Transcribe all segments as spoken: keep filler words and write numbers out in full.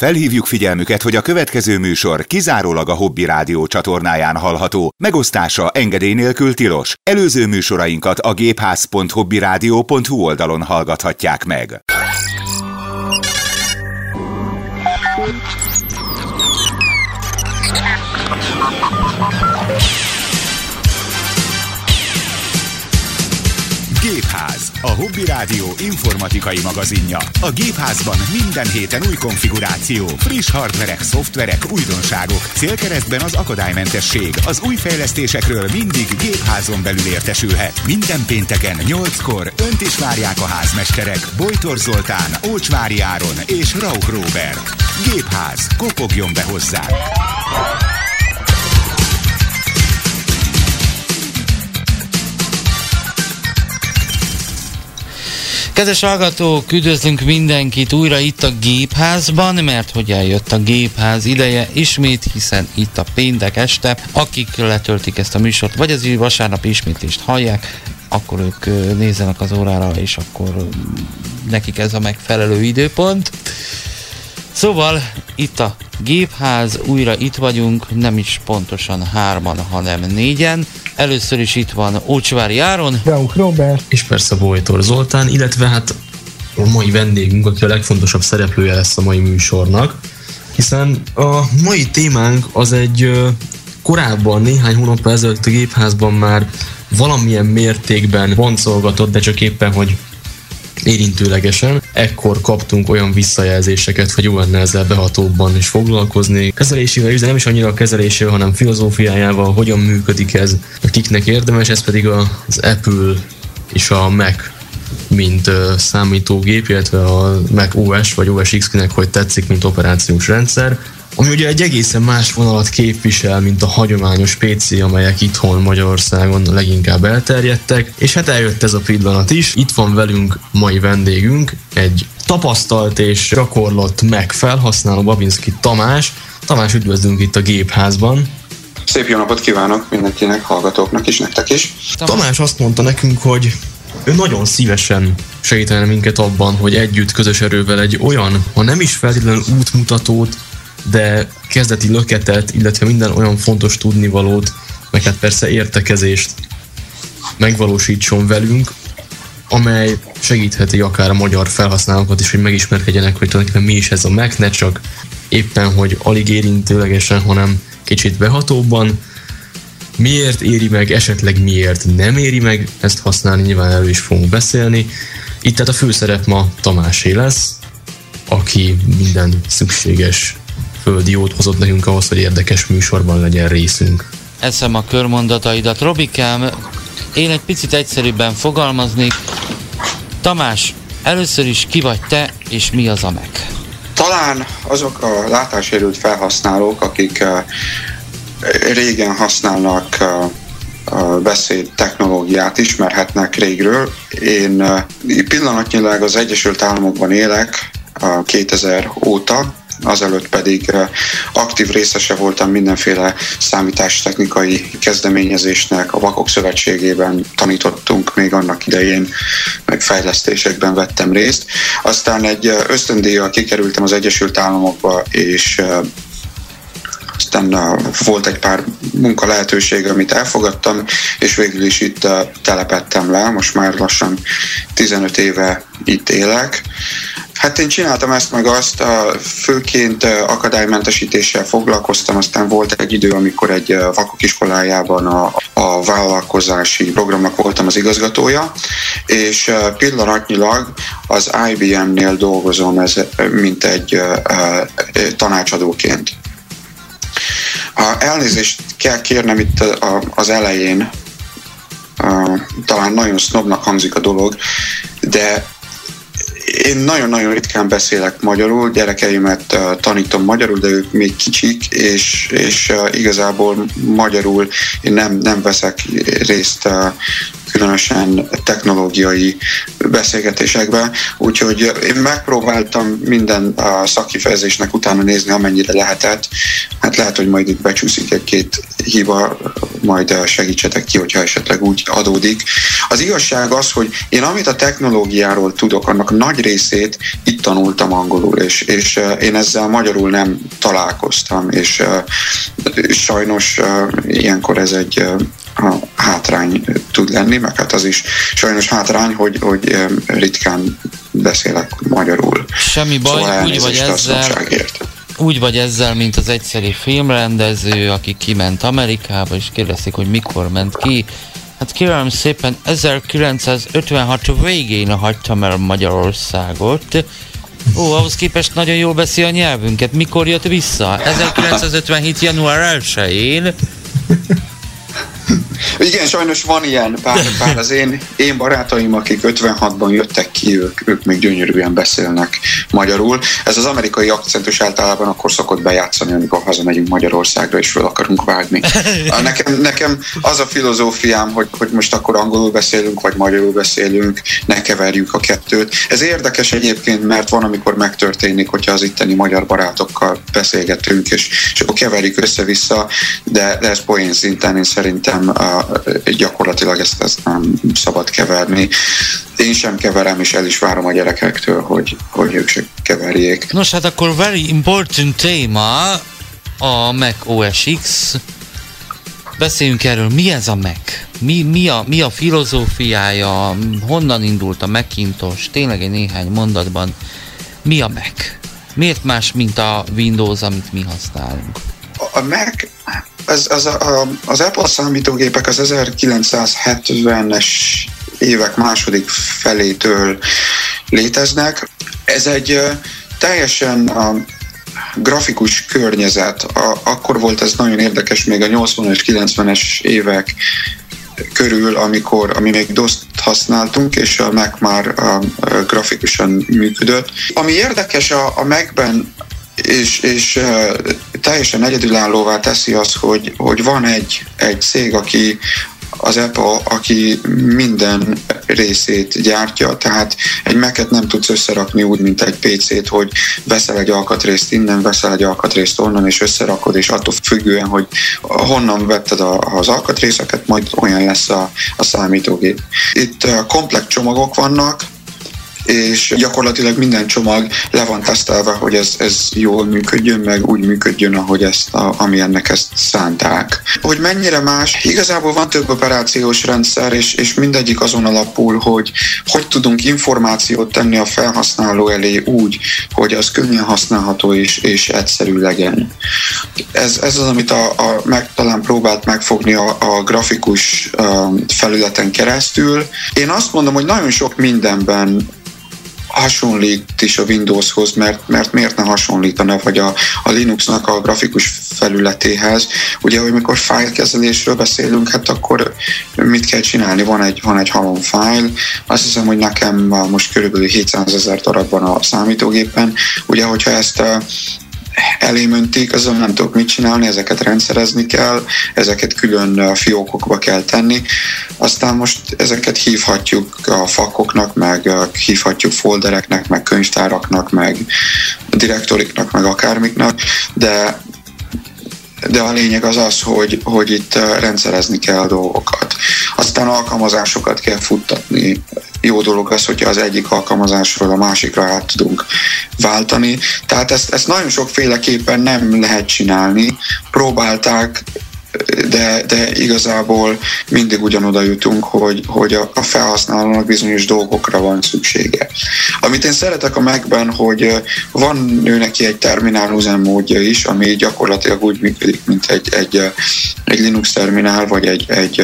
Felhívjuk figyelmüket, hogy a következő műsor kizárólag a Hobby Rádió csatornáján hallható. Megosztása engedély nélkül tilos. Előző műsorainkat a gépház pont hobbyradio pont hu oldalon hallgathatják meg. Gépház, a Hobby Rádió informatikai magazinja. A Gépházban minden héten új konfiguráció, friss hardverek, szoftverek, újdonságok. Célkeresztben az akadálymentesség. Az új fejlesztésekről mindig Gépházon belül értesülhet. Minden pénteken nyolckor önt is várják a házmesterek Bojtor Zoltán, Ócsvári Áron és Rauch Róbert. Gépház, kopogjon be hozzá! Kedves hallgatók, üdvözlünk mindenkit újra itt a Gépházban, mert hogy eljött a Gépház ideje ismét, hiszen itt a péntek este, akik letöltik ezt a műsort, vagy az vasárnap ismétlést hallják, akkor ők nézzenek az órára, és akkor nekik ez a megfelelő időpont. Szóval itt a Gépház, újra itt vagyunk, nem is pontosan hárman, hanem négyen. Először is itt van Ócsvári Áron, Rauch Róbert, és persze Bojtor Zoltán, illetve hát a mai vendégünk, aki a legfontosabb szereplője lesz a mai műsornak, hiszen a mai témánk az egy korábban, néhány hónappal ezelőtt a Gépházban már valamilyen mértékben boncolgatott, de csak éppen, hogy érintőlegesen. Ekkor kaptunk olyan visszajelzéseket, hogy jó lenne ezzel behatóbban is foglalkozni. Kezelésével is, de nem is annyira a kezelésével, hanem filozófiájával, hogyan működik ez, kiknek érdemes, ez pedig az Apple és a Mac, mint számítógép, illetve a Mac o es vagy o es iksz-nek, hogy tetszik, mint operációs rendszer. Ami ugye egy egészen más vonalat képvisel, mint a hagyományos pé cé, amelyek itthon Magyarországon leginkább elterjedtek, és hát eljött ez a pillanat is. Itt van velünk mai vendégünk, egy tapasztalt és gyakorlott Mac felhasználó, Babinski Tamás. Tamás, üdvözlünk itt a Gépházban. Szép jó napot kívánok mindenkinek, hallgatóknak is, nektek is. Tamás, Tamás azt mondta nekünk, hogy ő nagyon szívesen segítene minket abban, hogy együtt közös erővel egy olyan, ha nem is feltétlenül útmutatót, de kezdeti löketet, illetve minden olyan fontos tudnivalót, meg hát persze értekezést megvalósítson velünk, amely segítheti akár a magyar felhasználókat is, hogy megismerkedjenek, hogy tulajdonképpen mi is ez a Mac, ne csak éppen, hogy alig érintőlegesen, hanem kicsit behatóbban. Miért éri meg, esetleg miért nem éri meg ezt használni, nyilván erről is fogunk beszélni. Itt tehát a főszerep ma Tamásé lesz, aki minden szükséges földi jót hozott nekünk ahhoz, hogy érdekes műsorban legyen részünk. Eszem a körmondataidat. Robikám, én egy picit egyszerűbben fogalmaznék. Tamás, először is ki vagy te, és mi az a Mac? Talán azok a látássérült felhasználók, akik uh, régen használnak uh, uh, beszéd technológiát, ismerhetnek régről. Én uh, pillanatnyilag az Egyesült Államokban élek uh, kétezer óta, azelőtt pedig aktív részese voltam mindenféle számítástechnikai kezdeményezésnek, a Vakok Szövetségében tanítottunk még annak idején, meg fejlesztésekben vettem részt. Aztán egy ösztöndíjjal kikerültem az Egyesült Államokba, és aztán volt egy pár munka lehetőség, amit elfogadtam, és végül is itt telepedtem le, most már lassan tizenöt éve itt élek. Hát én csináltam ezt meg azt, főként akadálymentesítéssel foglalkoztam, aztán volt egy idő, amikor egy vakok iskolájában a, a vállalkozási programnak voltam az igazgatója, és pillanatnyilag az i bé em-nél dolgozom, ez, mint egy tanácsadóként. Elnézést kell kérnem itt az elején, talán nagyon sznobnak hangzik a dolog, de én nagyon-nagyon ritkán beszélek magyarul, gyerekeimet uh, tanítom magyarul, de ők még kicsik, és, és uh, igazából magyarul én nem, nem veszek részt uh, különösen technológiai beszélgetésekbe, úgyhogy én megpróbáltam minden a szakkifejezésnek utána nézni, amennyire lehetett. Hát lehet, hogy majd itt becsúszik egy-két hiba, majd segítsetek ki, hogyha esetleg úgy adódik. Az igazság az, hogy én amit a technológiáról tudok, annak nagy részét itt tanultam angolul, és, és én ezzel magyarul nem találkoztam, és, és sajnos ilyenkor ez egy a hátrány tud lenni, meg hát az is sajnos hátrány, hogy, hogy ritkán beszélek magyarul. Semmi baj, szóval úgy vagy ezzel, úgy vagy ezzel, mint az egyszerű filmrendező, aki kiment Amerikába, és kérdezték, hogy mikor ment ki. Hát kérem szépen, ezerkilencszázötvenhat végén hagytam el Magyarországot. Ó, ahhoz képest nagyon jól beszél a nyelvünket. Mikor jött vissza? ezerkilencszázötvenhét. január elsején. Igen, sajnos van ilyen, bár, bár az én, én barátaim, akik ötvenhatban jöttek ki, ők, ők még gyönyörűen beszélnek magyarul. Ez az amerikai akcentus általában akkor szokott bejátszani, amikor hazamegyünk Magyarországra, és föl akarunk vágni. Nekem, nekem az a filozófiám, hogy, hogy most akkor angolul beszélünk, vagy magyarul beszélünk, ne keverjük a kettőt. Ez érdekes egyébként, mert van, amikor megtörténik, hogyha az itteni magyar barátokkal beszélgetünk, és, és akkor keverjük össze-vissza, de, de ez poén szinten én szerintem a, gyakorlatilag ezt, ezt nem szabad keverni. Én sem keverem, és el is várom a gyerekektől, hogy, hogy ők se keverjék. Nos, hát akkor very important téma a Mac o es X. Beszéljünk erről, mi ez a Mac? Mi, mi, a, mi a filozófiája? Honnan indult a Macintosh? Tényleg egy néhány mondatban. Mi a Mac? Miért más, mint a Windows, amit mi használunk? A Mac, az, az, a, az Apple számítógépek az ezerkilencszázhetvenes évek második felétől léteznek. Ez egy teljesen a grafikus környezet. A, akkor volt ez nagyon érdekes még a nyolcvanas, kilencvenes évek körül, amikor, ami még doszt használtunk, és a Mac már a, a grafikusan működött. Ami érdekes a, a Macben, és, és uh, teljesen egyedülállóvá teszi az, hogy, hogy van egy, egy cég, aki az Apple, aki minden részét gyártja, tehát egy Mac-et nem tudsz összerakni úgy, mint egy pé cét, hogy veszel egy alkatrészt innen, veszel egy alkatrészt onnan, és összerakod, és attól függően, hogy honnan vetted a, az alkatrészeket, majd olyan lesz a, a számítógép. Itt uh, komplex csomagok vannak, és gyakorlatilag minden csomag le van tesztelve, hogy ez, ez jól működjön, meg úgy működjön, ahogy ezt, a, ami ennek ezt szánták. Hogy mennyire más, igazából van több operációs rendszer, és, és mindegyik azon alapul, hogy hogy tudunk információt tenni a felhasználó elé úgy, hogy az könnyen használható és, és egyszerű legyen. Ez, ez az, amit a, a meg, talán próbált megfogni a, a grafikus a felületen keresztül. Én azt mondom, hogy nagyon sok mindenben hasonlít is a Windowshoz, mert, mert miért ne hasonlítana, vagy a, a Linuxnak a grafikus felületéhez. Ugye, hogy mikor fájlkezelésről beszélünk, hát akkor mit kell csinálni? Van egy, van egy halom fájl, azt hiszem, hogy nekem most körülbelül hétszázezer darab van a számítógépen. Ugye, hogyha ezt elém öntik, azon nem tudok mit csinálni, ezeket rendszerezni kell, ezeket külön fiókokba kell tenni. Aztán most ezeket hívhatjuk a fakoknak, meg hívhatjuk foldereknek, meg könyvtáraknak, meg direktoriknak, meg akármiknak, de de a lényeg az az, hogy, hogy itt rendszerezni kell a dolgokat. Aztán alkalmazásokat kell futtatni. Jó dolog az, hogyha az egyik alkalmazásról a másikra át tudunk váltani. Tehát ezt, ezt nagyon sokféleképpen nem lehet csinálni. Próbálták, de, de igazából mindig ugyanoda jutunk, hogy, hogy a, a felhasználónak bizonyos dolgokra van szüksége. Amit én szeretek a Macben, hogy van ő neki egy terminál üzemmódja is, ami gyakorlatilag úgy működik, mint egy, egy, egy Linux terminál, vagy egy, egy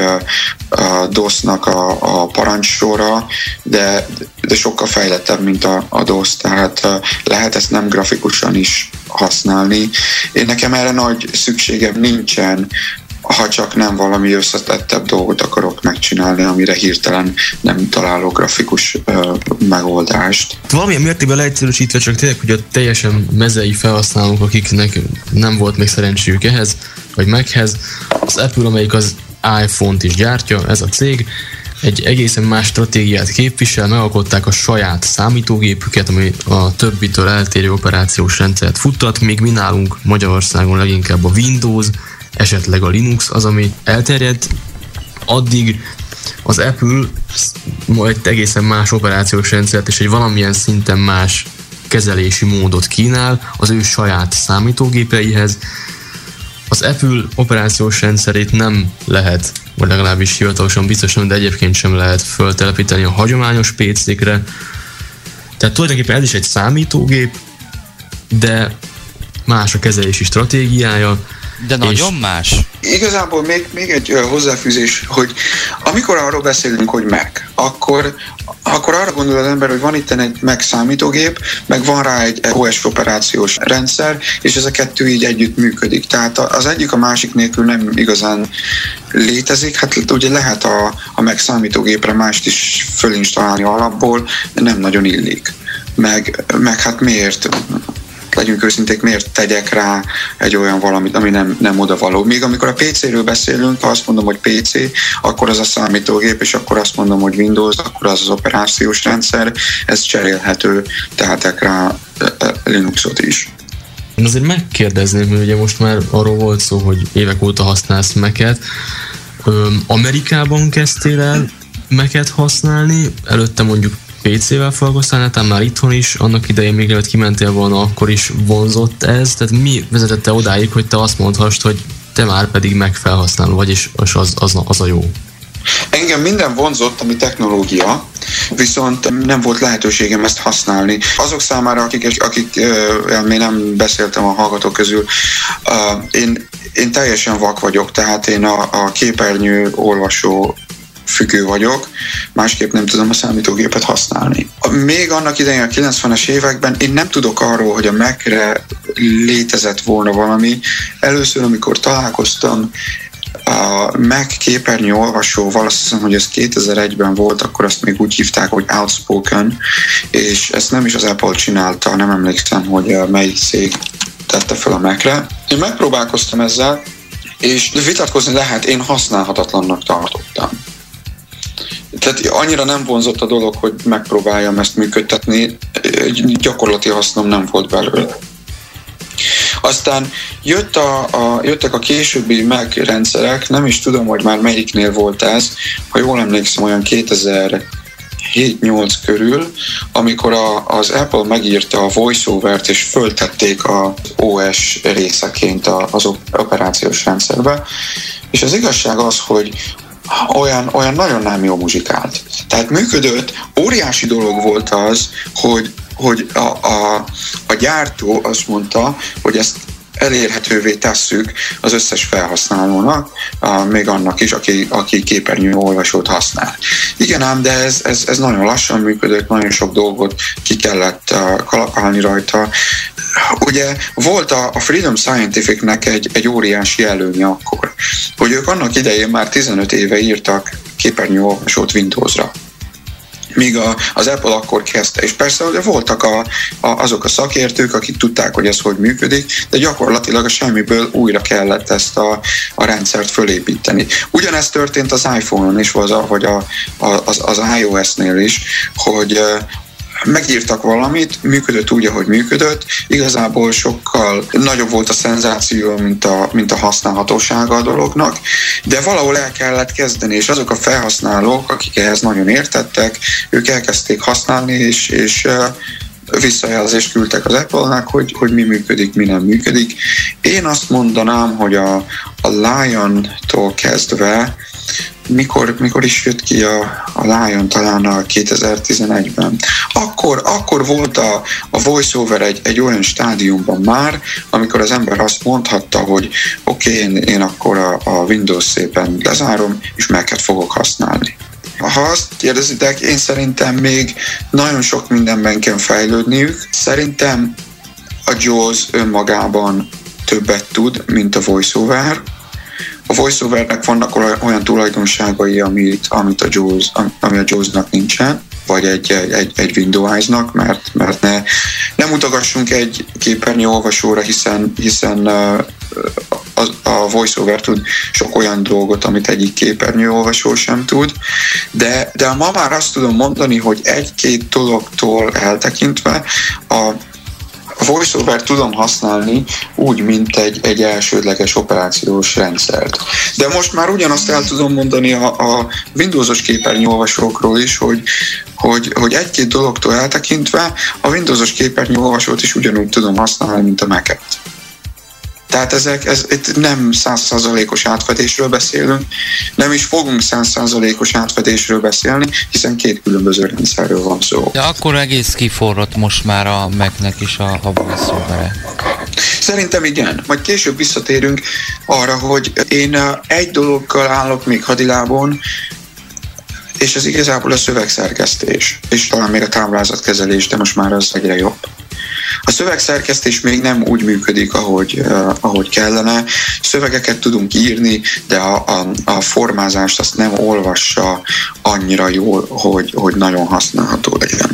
a dosnak a, a parancsora, de, de sokkal fejlettebb, mint a, a dos, tehát lehet ezt nem grafikusan is használni. Én nekem erre nagy szükségem nincsen, ha csak nem valami összetettebb dolgot akarok megcsinálni, amire hirtelen nem találok grafikus ö, megoldást. Valamilyen mértékben leegyszerűsítve, csak tényleg, hogy a teljesen mezei felhasználók, akiknek nem volt még szerencséjük ehhez, vagy Machez, az Apple, amelyik az iPhone-t is gyártja, ez a cég, egy egészen más stratégiát képvisel, megalkották a saját számítógépüket, ami a többitől eltérő operációs rendszert futtat, még mi nálunk Magyarországon leginkább a Windows, esetleg a Linux az, ami elterjedt. Addig az Apple egy egészen más operációs rendszert és egy valamilyen szinten más kezelési módot kínál az ő saját számítógépeihez. Az Apple operációs rendszerét nem lehet, vagy legalábbis hivatalosan biztosan, de egyébként sem lehet föltelepíteni a hagyományos pé cékre. Tehát tulajdonképpen ez is egy számítógép, de más a kezelési stratégiája. De nagyon más. Igazából még, még egy uh, hozzáfűzés, hogy amikor arról beszélünk, hogy Mac, akkor, akkor arra gondol az ember, hogy van itt egy Mac számítógép, meg van rá egy o es operációs rendszer, és ez a kettő így együtt működik. Tehát az egyik a másik nélkül nem igazán létezik. Hát ugye lehet a, a Mac számítógépre mást is fölinstalálni alapból, de nem nagyon illik. Meg, meg hát miért... legyünk őszinték, miért tegyek rá egy olyan valamit, ami nem, nem odavaló. Míg amikor a pé céről beszélünk, ha azt mondom, hogy pé cé, akkor az a számítógép, és akkor azt mondom, hogy Windows, akkor az az operációs rendszer, ez cserélhető, tehetek rá Linuxot is. Én azért megkérdezném, hogy ugye most már arról volt szó, hogy évek óta használsz Mac-et. Amerikában kezdtél el Mac-et használni, előtte mondjuk pé cével foglalkoztál, tehát már itthon is, annak idején még előtt kimentél volna, akkor is vonzott ez, tehát mi vezetette odáig, hogy te azt mondhassd, hogy te már pedig megfelhasználó vagy, és az, az, az a jó? Engem minden vonzott, ami technológia, viszont nem volt lehetőségem ezt használni. Azok számára, akik, akik uh, még nem beszéltem a hallgatók közül, uh, én, én teljesen vak vagyok, tehát én a, a képernyő olvasó függő vagyok, másképp nem tudom a számítógépet használni. Még annak idején a kilencvenes években én nem tudok arról, hogy a Mac-re létezett volna valami. Először, amikor találkoztam a Mac képernyő olvasóval, azt hiszem, hogy ez kétezer-egyben volt, akkor azt még úgy hívták, hogy Outspoken, és ezt nem is az Apple csinálta, nem emlékszem, hogy melyik cég tette fel a Mac-re. Én megpróbálkoztam ezzel, és vitatkozni lehet, én használhatatlannak tartottam. Tehát annyira nem vonzott a dolog, hogy megpróbáljam ezt működtetni, gyakorlati hasznom nem volt belőle. Aztán jött a, a, jöttek a későbbi Mac rendszerek, nem is tudom, hogy már melyiknél volt ez, ha jól emlékszem, olyan kétezer-hét-nyolc körül, amikor a, az Apple megírta a VoiceOver-t és föltették az o es részeként az operációs rendszerbe, és az igazság az, hogy Olyan, olyan nagyon nem jó muzsikált. Tehát működött, óriási dolog volt az, hogy, hogy a, a, a gyártó azt mondta, hogy ezt elérhetővé tesszük az összes felhasználónak, a, még annak is, aki, aki képernyő olvasót használ. Igen ám, de ez, ez, ez nagyon lassan működött, nagyon sok dolgot ki kellett uh, kalapálni rajta. Ugye volt a, a Freedom Scientificnek egy, egy óriási előnye akkor, hogy ők annak idején már tizenöt éve írtak képernyő olvasót Windowsra. Míg a, az Apple akkor kezdte. És persze ugye voltak a, a, azok a szakértők, akik tudták, hogy ez hogy működik, de gyakorlatilag a semmiből újra kellett ezt a, a rendszert fölépíteni. Ugyanezt történt az iPhone-on is, vagy, a, vagy a, az, az iOS-nél is, hogy megírtak valamit, működött úgy, ahogy működött, igazából sokkal nagyobb volt a szenzáció, mint a, mint a használhatósága a dolognak, de valahol el kellett kezdeni, és azok a felhasználók, akik ehhez nagyon értettek, ők elkezdték használni, és, és visszajelzést küldtek az Apple-nek, hogy, hogy mi működik, mi nem működik. Én azt mondanám, hogy a, a Lion-tól kezdve Mikor, mikor is jött ki a, a Lion, talán a kétezer-tizenegyben. Akkor, akkor volt a, a VoiceOver egy, egy olyan stádiumban már, amikor az ember azt mondhatta, hogy oké, okay, én, én akkor a, a Windows szépen lezárom, és Mac-et fogok használni. Ha azt kérdezitek, én szerintem még nagyon sok mindenben kell fejlődniük. Szerintem a JAWS önmagában többet tud, mint a VoiceOver. A VoiceOvernek vannak olyan tulajdonságai, amit, amit a JAWS, ami a JAWS-nak nincsen, vagy egy, egy, egy Windows-nak, mert, mert ne, nem mutogassunk egy képernyőolvasóra, hiszen, hiszen a, a VoiceOver tud sok olyan dolgot, amit egyik képernyőolvasó sem tud, de, de ma már azt tudom mondani, hogy egy-két dologtól eltekintve a A VoiceOver tudom használni úgy, mint egy, egy elsődleges operációs rendszert. De most már ugyanazt el tudom mondani a, a Windowsos képernyőolvasókról is, hogy, hogy, hogy egy-két dologtól eltekintve a Windowsos képernyőolvasót is ugyanúgy tudom használni, mint a Mac-et. Tehát ezek, ez, itt nem száz százalékos átfedésről beszélünk, nem is fogunk száz százalékos átfedésről beszélni, hiszen két különböző rendszerről van szó. De akkor egész kiforrott most már a Mac-nek is a, a VoiceOver-e. Szerintem igen. Majd később visszatérünk arra, hogy én egy dologgal állok még hadilábon, és ez igazából a szövegszerkesztés, és talán még a táblázatkezelés, de most már az egyre jobb. A szövegszerkesztés még nem úgy működik, ahogy, uh, ahogy kellene. Szövegeket tudunk írni, de a, a, a formázást azt nem olvassa annyira jól, hogy, hogy nagyon használható legyen.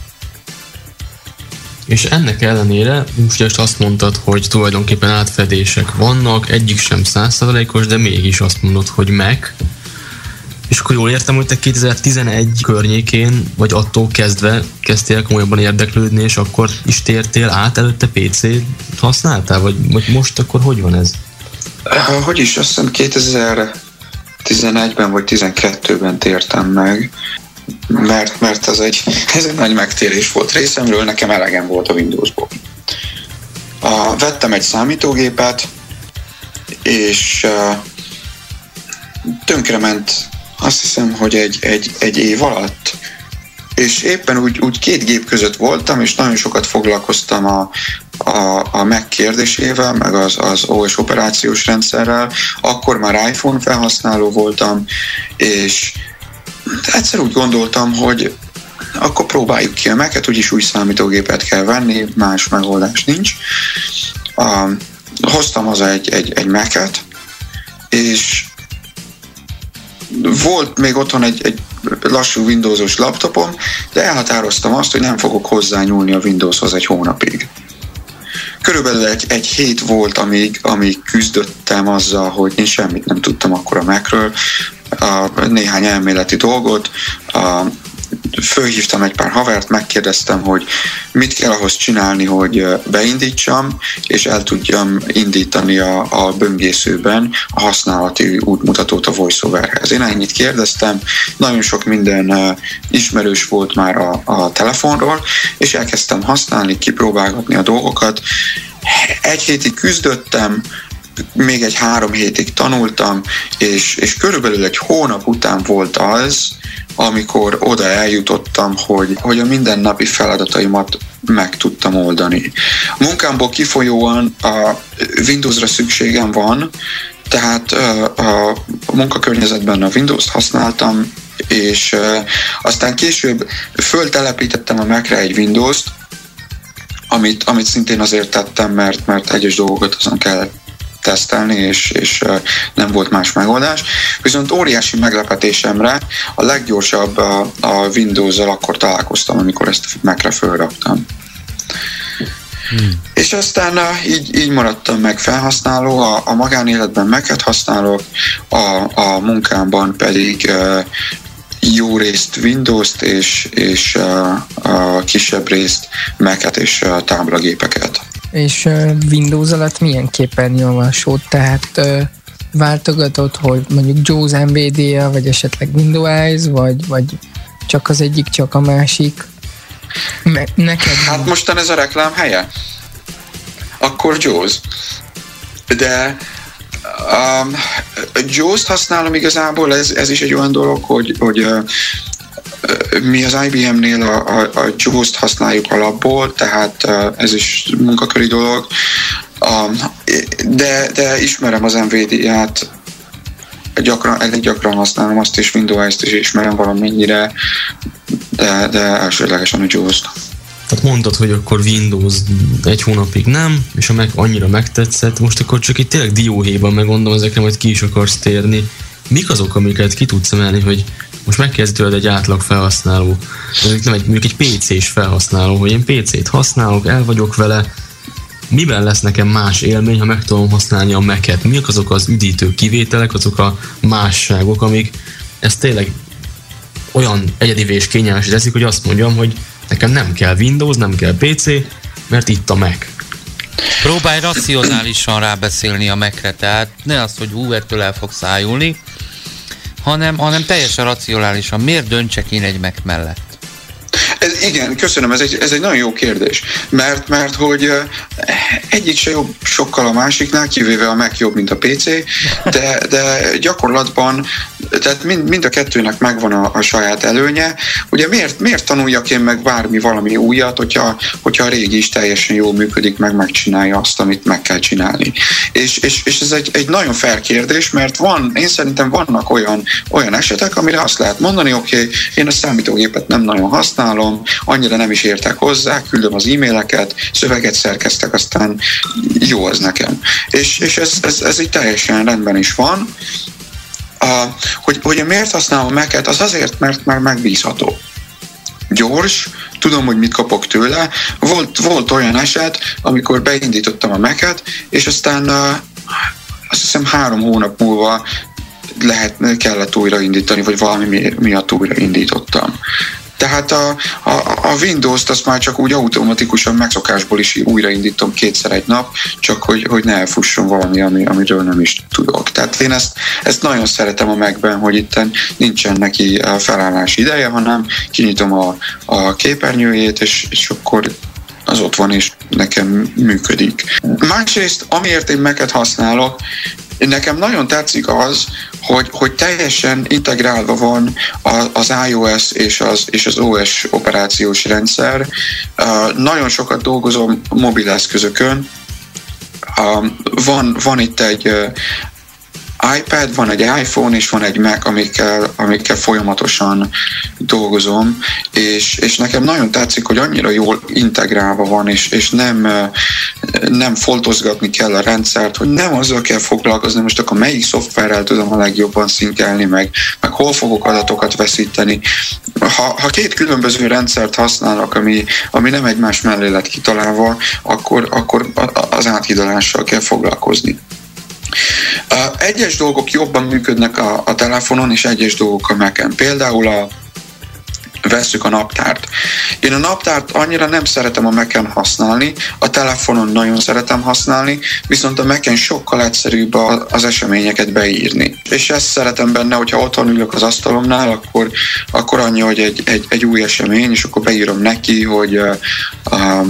És ennek ellenére, most azt mondtad, hogy tulajdonképpen átfedések vannak, egyik sem száz százalékos, de mégis azt mondod, hogy Mac. És akkor jól értem, hogy te kétezer-tizenegy környékén, vagy attól kezdve kezdtél komolyabban érdeklődni, és akkor is tértél át, előtte pé cét használtál? Vagy, vagy most akkor hogy van ez? Hogy is, azt hiszem kétezer-tizenegyben vagy tizenkettőben tértem meg, mert, mert ez, egy, ez egy nagy megtérés volt részemről, nekem elegem volt a Windowsból. A, vettem egy számítógépet, és uh, tönkrement azt hiszem, hogy egy, egy, egy év alatt, és éppen úgy, úgy két gép között voltam, és nagyon sokat foglalkoztam a, a, a Mac kérdésével, meg az, az o es operációs rendszerrel. Akkor már iPhone felhasználó voltam, és egyszer úgy gondoltam, hogy akkor próbáljuk ki a Mac-et, úgyis új számítógépet kell venni, más megoldás nincs. Uh, hoztam haza egy, egy, egy Mac-et, és volt még otthon egy, egy lassú Windowsos laptopom, de elhatároztam azt, hogy nem fogok hozzányúlni a Windowshoz egy hónapig. Körülbelül egy, egy hét volt, amíg, amíg küzdöttem azzal, hogy én semmit nem tudtam akkor a Macről, a néhány elméleti dolgot, a, fölhívtam egy pár havert, megkérdeztem, hogy mit kell ahhoz csinálni, hogy beindítsam, és el tudjam indítani a, a böngészőben a használati útmutatót a VoiceOverhez. Én ennyit kérdeztem, nagyon sok minden uh, ismerős volt már a, a telefonról, és elkezdtem használni, kipróbálgatni a dolgokat. Egy hétig küzdöttem, még egy három hétig tanultam, és, és körülbelül egy hónap után volt az, amikor oda eljutottam, hogy, hogy a mindennapi feladataimat meg tudtam oldani. A munkámból kifolyóan a Windowsra szükségem van, tehát a munkakörnyezetben a Windows-t használtam, és aztán később föltelepítettem a Macre egy Windows-t, amit, amit szintén azért tettem, mert, mert egyes dolgokat azon kell tesztelni, és, és nem volt más megoldás. Viszont óriási meglepetésemre a leggyorsabb a, a Windows-zal akkor találkoztam, amikor ezt Macre fölraktam. Hmm. És aztán így, így maradtam meg felhasználó, a, a magánéletben Mac-et használok, a, a munkámban pedig uh, jó részt Windows-t, és, és uh, a kisebb részt Mac-et és uh, táblagépeket. És uh, Windows alatt milyen képernyőolvasót, tehát uh, váltogatod, hogy mondjuk JAWS en vé dé á, vagy esetleg Windows, vagy, vagy csak az egyik, csak a másik? Me- neked hát mostan ez a reklám helye? Akkor JAWS. De um, JAWS-t használom igazából, ez, ez is egy olyan dolog, hogy, hogy uh, mi az i bé em-nél a, a, a JAWS-t használjuk alapból, tehát uh, ez is munkaköri dolog, um, de, de ismerem az en vé dé á-t, gyakran, elég gyakran használom azt, és Windows-t is ismerem valamennyire, de, de elsődlegesen a JAWS-t. Tehát mondtad, hogy akkor Windows egy hónapig nem, és a Mac annyira megtetszett, most akkor csak itt tényleg dióhéjban megmondom, ezekre majd ki is akarsz térni. Mik azok, amiket ki tudsz emelni, hogy most megkezdődöd egy átlag felhasználó, nem egy, mondjuk egy pé cés felhasználó, hogy én pé cét használok, el vagyok vele, miben lesz nekem más élmény, ha meg tudom használni a Mac-et? Miak azok az üdítő kivételek, azok a másságok, amik ezt tényleg olyan egyedivé és kényelmes teszik, hogy azt mondjam, hogy nekem nem kell Windows, nem kell pé cé, mert itt a Mac. Próbálj racionálisan rábeszélni a Mac-re, tehát ne az, hogy hú, ettől el fogsz ájulni, hanem, hanem teljesen racionálisan. Miért döntsek én egy Mac mellett? Ez, igen, köszönöm, ez egy, ez egy nagyon jó kérdés, mert, mert hogy egyik se jobb sokkal a másiknál, kivéve a Mac jobb, mint a pé cé, de, de gyakorlatban tehát mind, mind a kettőnek megvan a, a saját előnye. Ugye miért, miért tanuljak én meg bármi valami újat, hogyha, hogyha a régi is teljesen jól működik, meg megcsinálja azt, amit meg kell csinálni. És, és, és ez egy, egy nagyon fair kérdés, mert van, én szerintem vannak olyan, olyan esetek, amire azt lehet mondani, oké, okay, én a számítógépet nem nagyon használom, annyira nem is értek hozzá, küldöm az e-maileket, szöveget szerkeztek, aztán jó az nekem. És, és ez, ez, ez így teljesen rendben is van. Uh, hogy, hogy miért használom a Mac-et, az azért, mert már megbízható. Gyors, tudom, hogy mit kapok tőle. Volt, volt olyan eset, amikor beindítottam a Mac-et, és aztán uh, azt hiszem három hónap múlva lehet, kellett újraindítani, vagy valami miatt újraindítottam. Tehát a, a, a Windows-t azt már csak úgy automatikusan megszokásból is újraindítom kétszer egy nap, csak hogy, hogy ne elfusson valami, ami, amiről nem is tudok. Tehát én ezt, ezt nagyon szeretem a Macben, hogy itt nincsen neki felállás ideje, hanem kinyitom a, a képernyőjét, és, és akkor az ott van, és nekem működik. Másrészt, amiért én Mac-et használok, nekem nagyon tetszik az, hogy, hogy teljesen integrálva van az iOS és az, és az o es operációs rendszer. Uh, nagyon sokat dolgozom mobileszközökön. Uh, van, van itt egy uh, iPad, van egy iPhone és van egy Mac, amikkel, amikkel folyamatosan dolgozom, és, és nekem nagyon tetszik, hogy annyira jól integrálva van, és, és nem, nem foltozgatni kell a rendszert, hogy nem azzal kell foglalkozni, most akkor melyik szoftverrel tudom a legjobban szinkelni, meg, meg hol fogok adatokat veszíteni. Ha, ha két különböző rendszert használok, ami, ami nem egymás mellé lett kitalálva, akkor, akkor az áthidalással kell foglalkozni. Egyes dolgok jobban működnek a, a telefonon, és egyes dolgok a Mac-en. Például a vesszük a naptárt. Én a naptárt annyira nem szeretem a Mac-en használni, a telefonon nagyon szeretem használni, viszont a Mac-en sokkal egyszerűbb az eseményeket beírni. És ezt szeretem benne, hogyha otthon ülök az asztalomnál, akkor, akkor annyi, hogy egy, egy, egy új esemény, és akkor beírom neki, hogy uh, uh,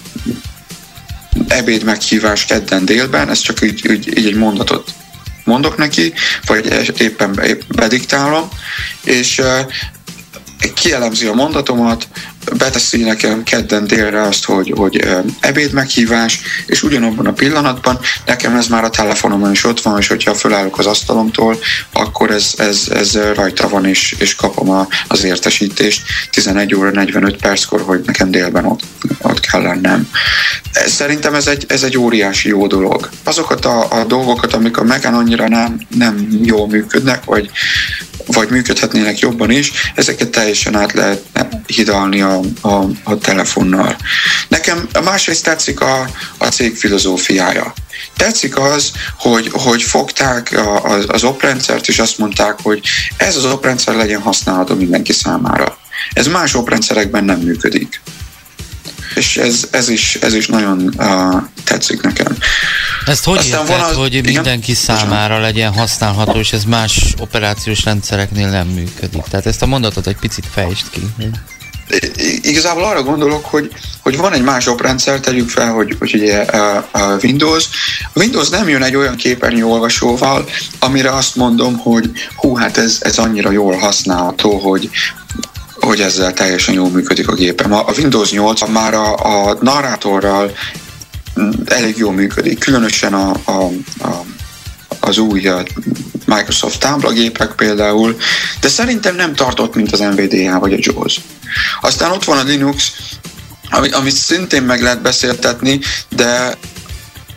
ebéd meghívás kedden délben, ez csak így, így, így egy mondatot mondok neki, vagy éppen bediktálom, és uh, kielemzi a mondatomat, beteszi nekem kedden délre azt, hogy, hogy ebéd meghívás, és ugyanabban a pillanatban nekem ez már a telefonomon is ott van, és hogyha fölállok az asztalomtól, akkor ez, ez, ez rajta van, és, és kapom a, az értesítést tizenegy óra negyvenöt perckor, hogy nekem délben ott, ott kell lennem. Szerintem ez egy, ez egy óriási jó dolog. Azokat a, a dolgokat, amik a Mac-en annyira nem, nem jól működnek, vagy vagy működhetnének jobban is, ezeket teljesen át lehet hidalni a, a, a telefonnal. Nekem másrészt tetszik a, a cég filozófiája. Tetszik az, hogy, hogy fogták a, az, az oprendszert, és azt mondták, hogy ez az oprendszer legyen használható mindenki számára. Ez más oprendszerekben nem működik. És ez, ez, is, ez is nagyon uh, tetszik nekem. Ezt hogy Aztán érted, az, hogy igen? mindenki számára legyen használható, és ez más operációs rendszereknél nem működik? Tehát ezt a mondatot egy picit fejtsd ki. Igazából arra gondolok, hogy, hogy van egy más oprendszer, tegyük fel, hogy, hogy ugye a, a Windows. A Windows nem jön egy olyan képernyőolvasóval, amire azt mondom, hogy hú, hát ez, ez annyira jól használható, hogy hogy ezzel teljesen jól működik a gépem. A Windows nyolc már a, a narrátorral elég jól működik, különösen a, a, a, az új a Microsoft táblagépek például, de szerintem nem tartott, mint az en vé dé á vagy a JAWS. Aztán ott van a Linux, amit, amit szintén meg lehet beszéltetni, de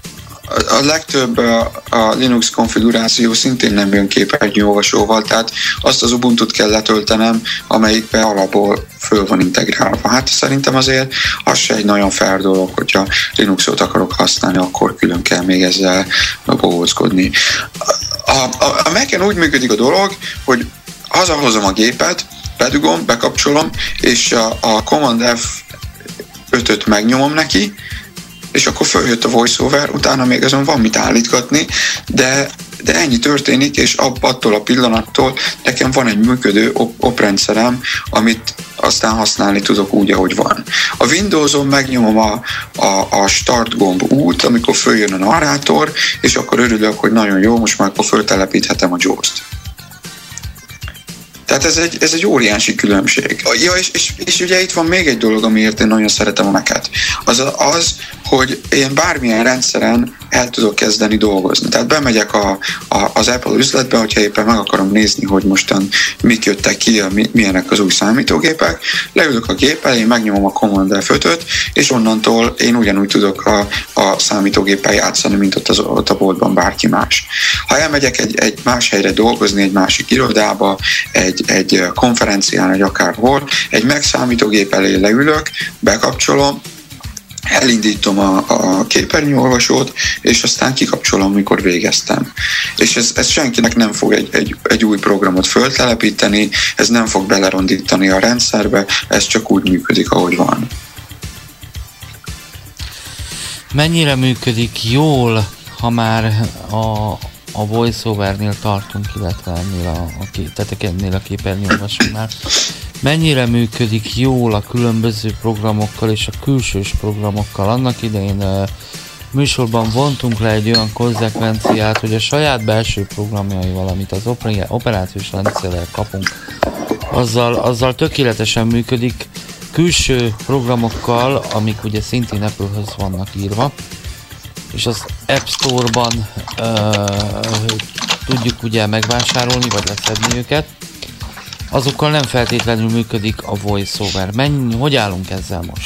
a legtöbb a Linux konfiguráció szintén nem jön képernyőolvasóval, tehát azt az Ubuntu-t kell letöltenem, amelyikbe alapból föl van integrálva. Hát szerintem azért az se egy nagyon fair dolog, hogyha Linuxot akarok használni, akkor külön kell még ezzel bohóckodni. A, a, a Mac-en úgy működik a dolog, hogy hazahozom a gépet, bedugom, bekapcsolom, és a, a Command F ötöt megnyomom neki, és akkor följött a VoiceOver, utána még azon van mit állítgatni, de, de ennyi történik, és ab, attól a pillanattól nekem van egy működő op- oprendszerem, amit aztán használni tudok úgy, ahogy van. A Windowson megnyomom a, a, a Start gomb út, amikor följön a narrátor, és akkor örülök, hogy nagyon jó, most már akkor föltelepíthetem a jaws-t. Tehát ez egy, ez egy óriási különbség. Ja, és, és, és ugye itt van még egy dolog, amiért én nagyon szeretem a Mac-et. Az az, hogy én bármilyen rendszeren el tudok kezdeni dolgozni. Tehát bemegyek a, a, az Apple üzletbe, hogyha éppen meg akarom nézni, hogy mostan mik jöttek ki, milyenek az új számítógépek, leülök a gép elé, megnyomom a Command F ötöt, és onnantól én ugyanúgy tudok a, a számítógéppel játszani, mint ott, az, ott a boltban bárki más. Ha elmegyek egy, egy más helyre dolgozni, egy másik irodába, egy, egy konferencián, egy akárhol, egy Mac számítógép elé leülök, bekapcsolom, elindítom a, a képernyőolvasót, és aztán kikapcsolom, mikor végeztem. És ez, ez senkinek nem fog egy, egy, egy új programot föltelepíteni, ez nem fog belerondítani a rendszerbe, ez csak úgy működik, ahogy van. Mennyire működik jól, ha már a, a VoiceOver-nél tartunk, illetve ennél a, a, tehát ennél a képernyőolvasónál, mennyire működik jól a különböző programokkal és a külsős programokkal? Annak idején uh, műsorban vontunk le egy olyan konzekvenciát, hogy a saját belső programjaival, amit az operációs rendszerrel kapunk, azzal, azzal tökéletesen működik. Külső programokkal, amik ugye szintén Apple-höz vannak írva, és az App Store-ban uh, tudjuk ugye megvásárolni, vagy leszedni őket, azokkal nem feltétlenül működik a VoiceOver. Menj, hogy állunk ezzel most?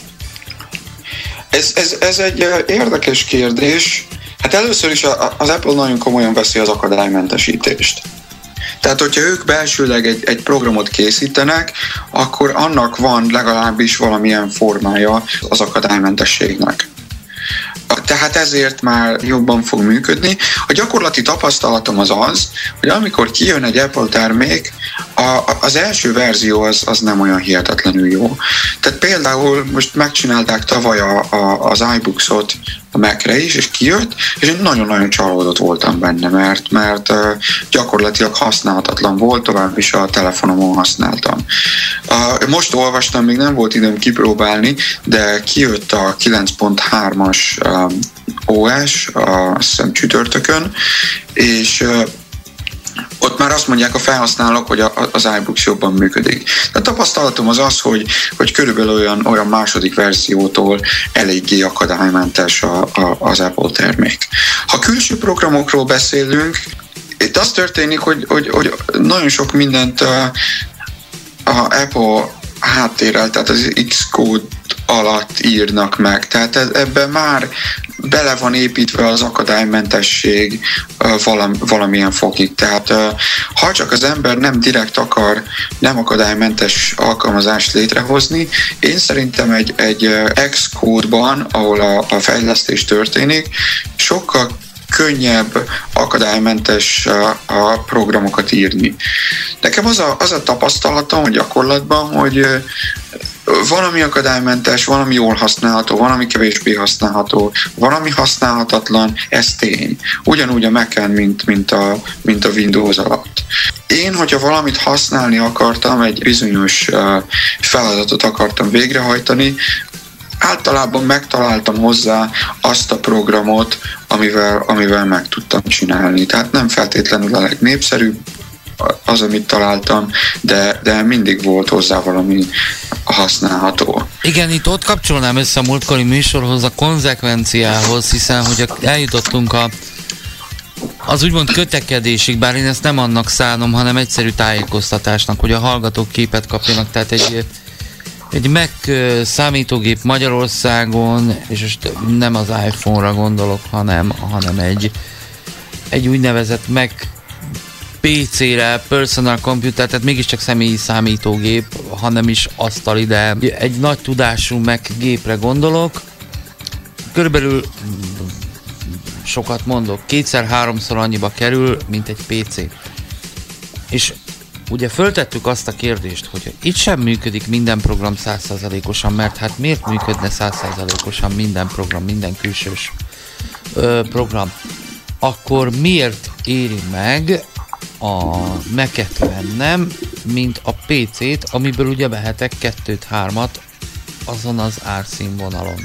Ez, ez, ez egy érdekes kérdés. Hát először is az Apple nagyon komolyan veszi az akadálymentesítést. Tehát, hogyha ők belsőleg egy, egy programot készítenek, akkor annak van legalábbis valamilyen formája az akadálymentességnek. Tehát ezért már jobban fog működni. A gyakorlati tapasztalatom az az, hogy amikor kijön egy Apple termék, a, az első verzió az, az nem olyan hihetetlenül jó. Tehát például most megcsinálták tavaly a, a, az iBooks-ot a Mac-re is, és kijött, és én nagyon-nagyon csalódott voltam benne, mert, mert gyakorlatilag használhatatlan volt, tovább is a telefonomon használtam. Most olvastam, még nem volt időm kipróbálni, de kijött a kilenc pont hármas o es, azt hiszem csütörtökön, és ott már azt mondják a felhasználók, hogy az iBooks jobban működik. De a tapasztalatom az az, hogy, hogy körülbelül olyan, olyan második verziótól eléggé akadálymentes a, a, az Apple termék. Ha külső programokról beszélünk, itt az történik, hogy, hogy, hogy nagyon sok mindent a, a Apple háttérrel, tehát az Xcode alatt írnak meg. Tehát ebben már bele van építve az akadálymentesség valamilyen fokig. Tehát ha csak az ember nem direkt akar nem akadálymentes alkalmazást létrehozni, én szerintem egy, egy Xcode-ban, ahol a, a fejlesztés történik, sokkal könnyebb akadálymentes a programokat írni. Nekem az a, az a tapasztalatom a gyakorlatban, hogy van, ami akadálymentes, van, ami jól használható, van, ami kevésbé használható, van, ami használhatatlan, ez tény. Ugyanúgy a Mac-en, mint, mint, a, mint a Windows alatt. Én, hogyha valamit használni akartam, egy bizonyos feladatot akartam végrehajtani, általában megtaláltam hozzá azt a programot, amivel, amivel meg tudtam csinálni. Tehát nem feltétlenül a legnépszerűbb az, amit találtam, de, de mindig volt hozzá valami használható. Igen, itt ott kapcsolnám össze a múltkori műsorhoz, a konzekvenciához, hiszen hogy eljutottunk a, az úgymond kötekedésig, bár én ezt nem annak szánom, hanem egyszerű tájékoztatásnak, hogy a hallgatók képet kapjanak, tehát egy Egy Mac számítógép Magyarországon, és most nem az iPhone-ra gondolok, hanem, hanem egy, egy úgynevezett Mac pé cére, personal computer, tehát mégiscsak személyi számítógép, hanem is asztali, de egy nagy tudású Mac gépre gondolok. Körülbelül, sokat mondok, kétszer-háromszor annyiba kerül, mint egy pé cé. És ugye föltettük azt a kérdést, hogy itt sem működik minden program száz százalékosan, mert hát miért működne száz százalékosan minden program, minden külsős ö, program, akkor miért éri meg a Mac-et vennem, mint a pé cét, amiből ugye vehetek kettőt, hármat azon az árszínvonalon.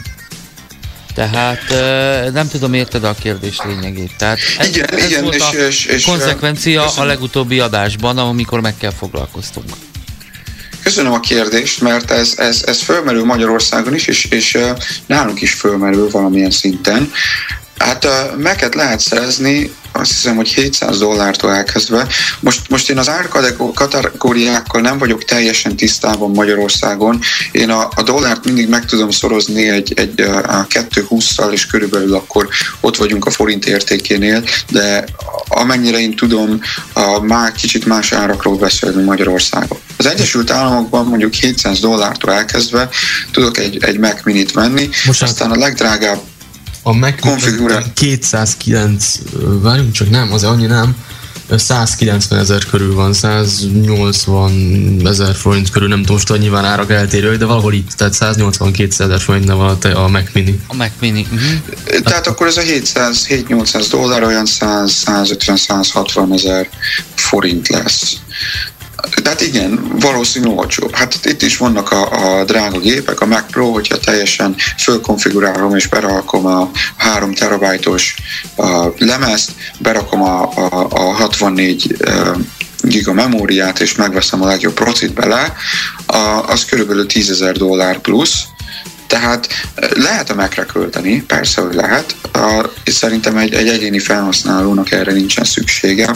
Tehát nem tudom, érted a kérdés lényegét. Tehát ez, igen, ez igen, volt és, a és, és, konzekvencia köszönöm. A legutóbbi adásban, amikor Mac-kel foglalkoztunk. Köszönöm a kérdést, mert ez, ez, ez fölmerül Magyarországon is, és, és nálunk is fölmerül valamilyen szinten. Hát a Mac-et lehet szerezni, azt hiszem, hogy hétszáz dollártól elkezdve. Most, most én az árkategóriákkal nem vagyok teljesen tisztában Magyarországon. Én a, a dollárt mindig meg tudom szorozni egy, egy a kettő hússzal, és körülbelül akkor ott vagyunk a forint értékénél, de amennyire én tudom, a, már kicsit más árakról beszélünk Magyarországon. Az Egyesült Államokban mondjuk hétszáz dollártól elkezdve tudok egy, egy Mac Minit venni, most aztán a legdrágább a Mac kétszázkilenc, várjunk csak, nem, az annyi nem, százkilencven ezer körül van, száznyolcvan ezer forint körül, nem tudom, most nyilván árak eltérők, de valahol itt, tehát száznyolcvankettő ezer forintnál van a Mac Mini. A Mac Mini. Uh-huh. Tehát akkor ez a hétszáz-nyolcszáz dollár olyan száz-százötven-százhatvan ezer forint lesz. Tehát igen, valószínű olcsóbb. Hát itt is vannak a, a drága gépek, a Mac Pro, hogyha teljesen fölkonfigurálom és berakom a három terabájtos lemezt, berakom a, a, a hatvannégy giga memóriát, és megveszem a legjobb procit bele, a, az körülbelül tízezer dollár plusz. Tehát lehet a Mac-re költeni, persze, hogy lehet, és szerintem egy, egy egyéni felhasználónak erre nincsen szüksége.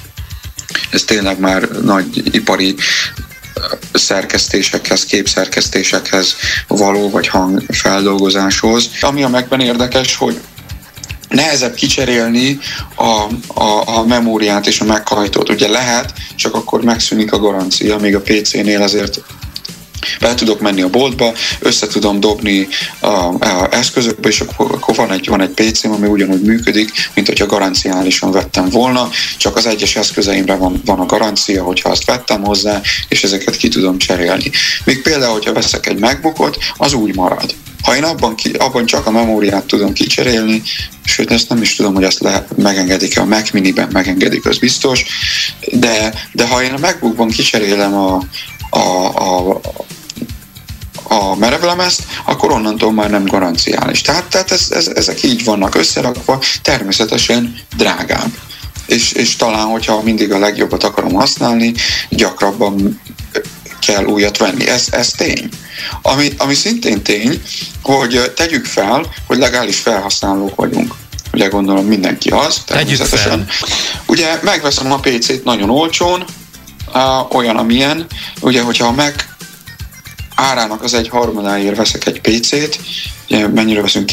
Ez tényleg már nagy ipari szerkesztésekhez, képszerkesztésekhez való, vagy hangfeldolgozáshoz. Ami a Macben érdekes, hogy nehezebb kicserélni a, a, a memóriát és a meghajtót. Ugye lehet, csak akkor megszűnik a garancia, még a pé cénél azért be tudok menni a boltba, össze tudom dobni a, a eszközökbe, és akkor van egy, van egy pé cém, ami ugyanúgy működik, mint hogyha garanciálisan vettem volna, csak az egyes eszközeimre van, van a garancia, hogyha azt vettem hozzá, és ezeket ki tudom cserélni. Még például, hogyha veszek egy MacBookot, az úgy marad. Ha én abban, ki, abban csak a memóriát tudom kicserélni, sőt, ezt nem is tudom, hogy ezt le, megengedik-e, a Mac Miniben megengedik, az biztos, de, de ha én a MacBookban kicserélem a a, a, a merevlemezt, akkor onnantól már nem garanciális. Tehát, tehát ez, ez, ezek így vannak összerakva, természetesen drágább. És, és talán, hogyha mindig a legjobbat akarom használni, gyakrabban kell újat venni. Ez, ez tény. Ami, ami szintén tény, hogy tegyük fel, hogy legális felhasználók vagyunk. Ugye gondolom mindenki az, természetesen. Ugye megveszem a pé cét nagyon olcsón, Uh, olyan, amilyen, ugye, hogyha a Mac árának az egy harmadáért veszek egy pé cét, ugye, mennyire veszünk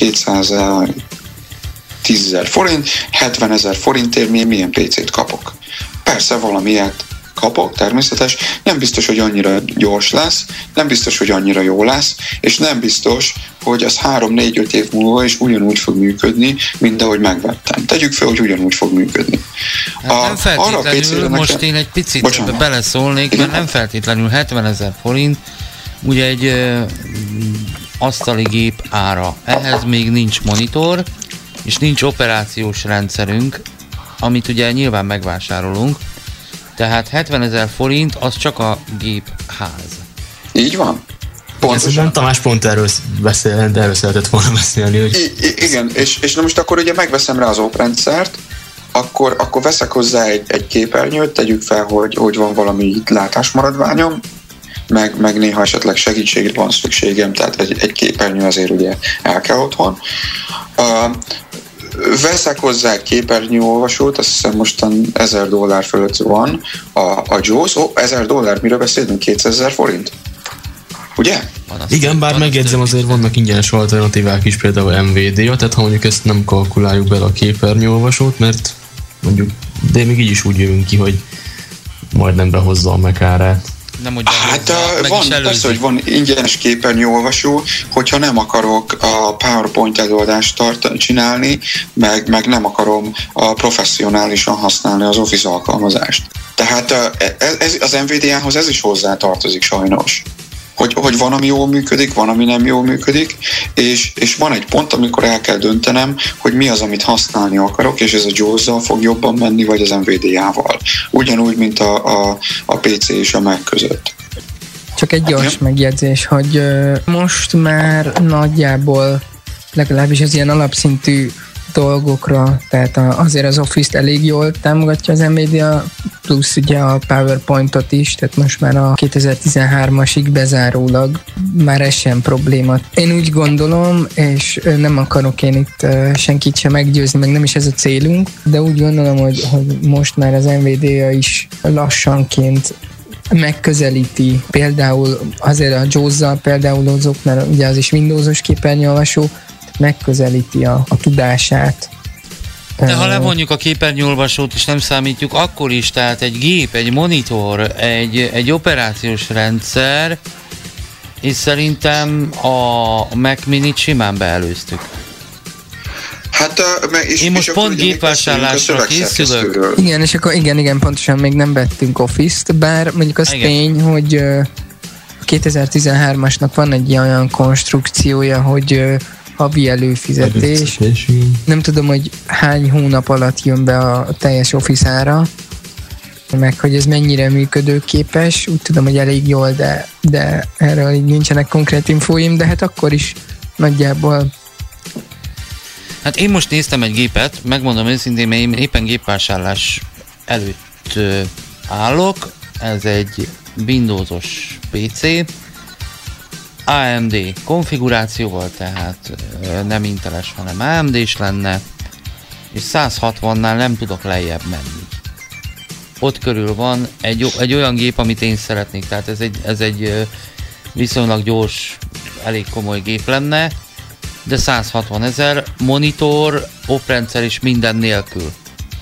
kétszáztízezer forint, hetven ezer forintért milyen, milyen pé cét kapok. Persze valamilyet kapok, természetes, nem biztos, hogy annyira gyors lesz, nem biztos, hogy annyira jó lesz, és nem biztos, hogy az három-négy-öt év múlva is ugyanúgy fog működni, mint ahogy megvettem. Tegyük fel, hogy ugyanúgy fog működni. Hát a, nem feltétlenül, most nekem... én egy picit Bocsánat. beleszólnék, mert nem feltétlenül hetven ezer forint, ugye egy ö, asztali gép ára. Ehhez még nincs monitor, és nincs operációs rendszerünk, amit ugye nyilván megvásárolunk, tehát hetven ezer forint az csak a gépház. Így van. Pontosan. Tamás pont erről beszél, de erről szeretett volna beszélni. Hogy... I- igen, és, és na most akkor ugye megveszem rá az oprendszert, akkor, akkor veszek hozzá egy, egy képernyőt, tegyük fel, hogy, hogy van valami látásmaradványom, meg, meg néha esetleg segítségre van szükségem, tehát egy, egy képernyő azért ugye el kell otthon. Uh, veszek hozzá egy képernyőolvasót, azt hiszem mostan ezer dollár fölött van a, a jé á u es. Ó, ezer dollár, miről beszélünk? kétszázezer forint? ugye? Igen, bár megjegyzem, azért vannak ingyenes alternatívák is, például em vé dé, tehát ha mondjuk ezt nem kalkuláljuk bele a képernyőolvasót, mert mondjuk, de még így is úgy jövünk ki, hogy majdnem behozza a megárát. Nem úgy hát a, van, persze, hogy van ingyenes képernyőolvasó, hogyha nem akarok a PowerPoint előadást tart, csinálni, meg, meg nem akarom a professzionálisan használni az Office alkalmazást. Tehát ez, az em vé dé-hoz ez is hozzá tartozik sajnos. Hogy, hogy van, ami jól működik, van, ami nem jól működik, és, és van egy pont, amikor el kell döntenem, hogy mi az, amit használni akarok, és ez a JAWS-zal fog jobban menni, vagy az em vé dé-ával. Ugyanúgy, mint a, a, a pé cé és a Mac között. Csak egy gyors megjegyzés, hogy uh, most már nagyjából legalábbis az ilyen alapszintű dolgokra, tehát a, azért az Office-t elég jól támogatja az Nvidia, plusz ugye a PowerPoint-ot is, tehát most már a kétezer-tizenhármasig bezárólag már ez sem probléma. Én úgy gondolom, és nem akarok én itt senkit sem meggyőzni, meg nem is ez a célunk, de úgy gondolom, hogy, hogy most már az Nvidia is lassanként megközelíti például azért a JAWS-zal például azoknál, ugye az is Windowsos képernyőolvasó, megközelíti a, a tudását. De ha levonjuk a képernyőolvasót és nem számítjuk, akkor is, tehát egy gép, egy monitor, egy, egy operációs rendszer, és szerintem a Mac Mini-t simán beelőztük. Hát, és, én most és pont gépvásárlásra készülök. Igen, és akkor igen, igen, pontosan még nem vettünk Office-t, bár mondjuk az igen. tény, hogy a kétezer-tizenhármasnak van egy olyan konstrukciója, hogy havi előfizetés. Nem tudom, hogy hány hónap alatt jön be a teljes Office ára, meg hogy ez mennyire működőképes. Úgy tudom, hogy elég jól, de, de erről így nincsenek konkrét infóim, de hát akkor is nagyjából. Hát én most néztem egy gépet, megmondom őszintén, mert én éppen gépvásárlás előtt állok. Ez egy Windowsos pé cé, á em dé konfigurációval, tehát nem Inteles, hanem á em dés lenne, és száz hatvannál nem tudok lejjebb menni. Ott körül van egy, egy olyan gép, amit én szeretnék, tehát ez egy, ez egy viszonylag gyors, elég komoly gép lenne, de száz hatvan ezer, monitor, oprendszer és minden nélkül.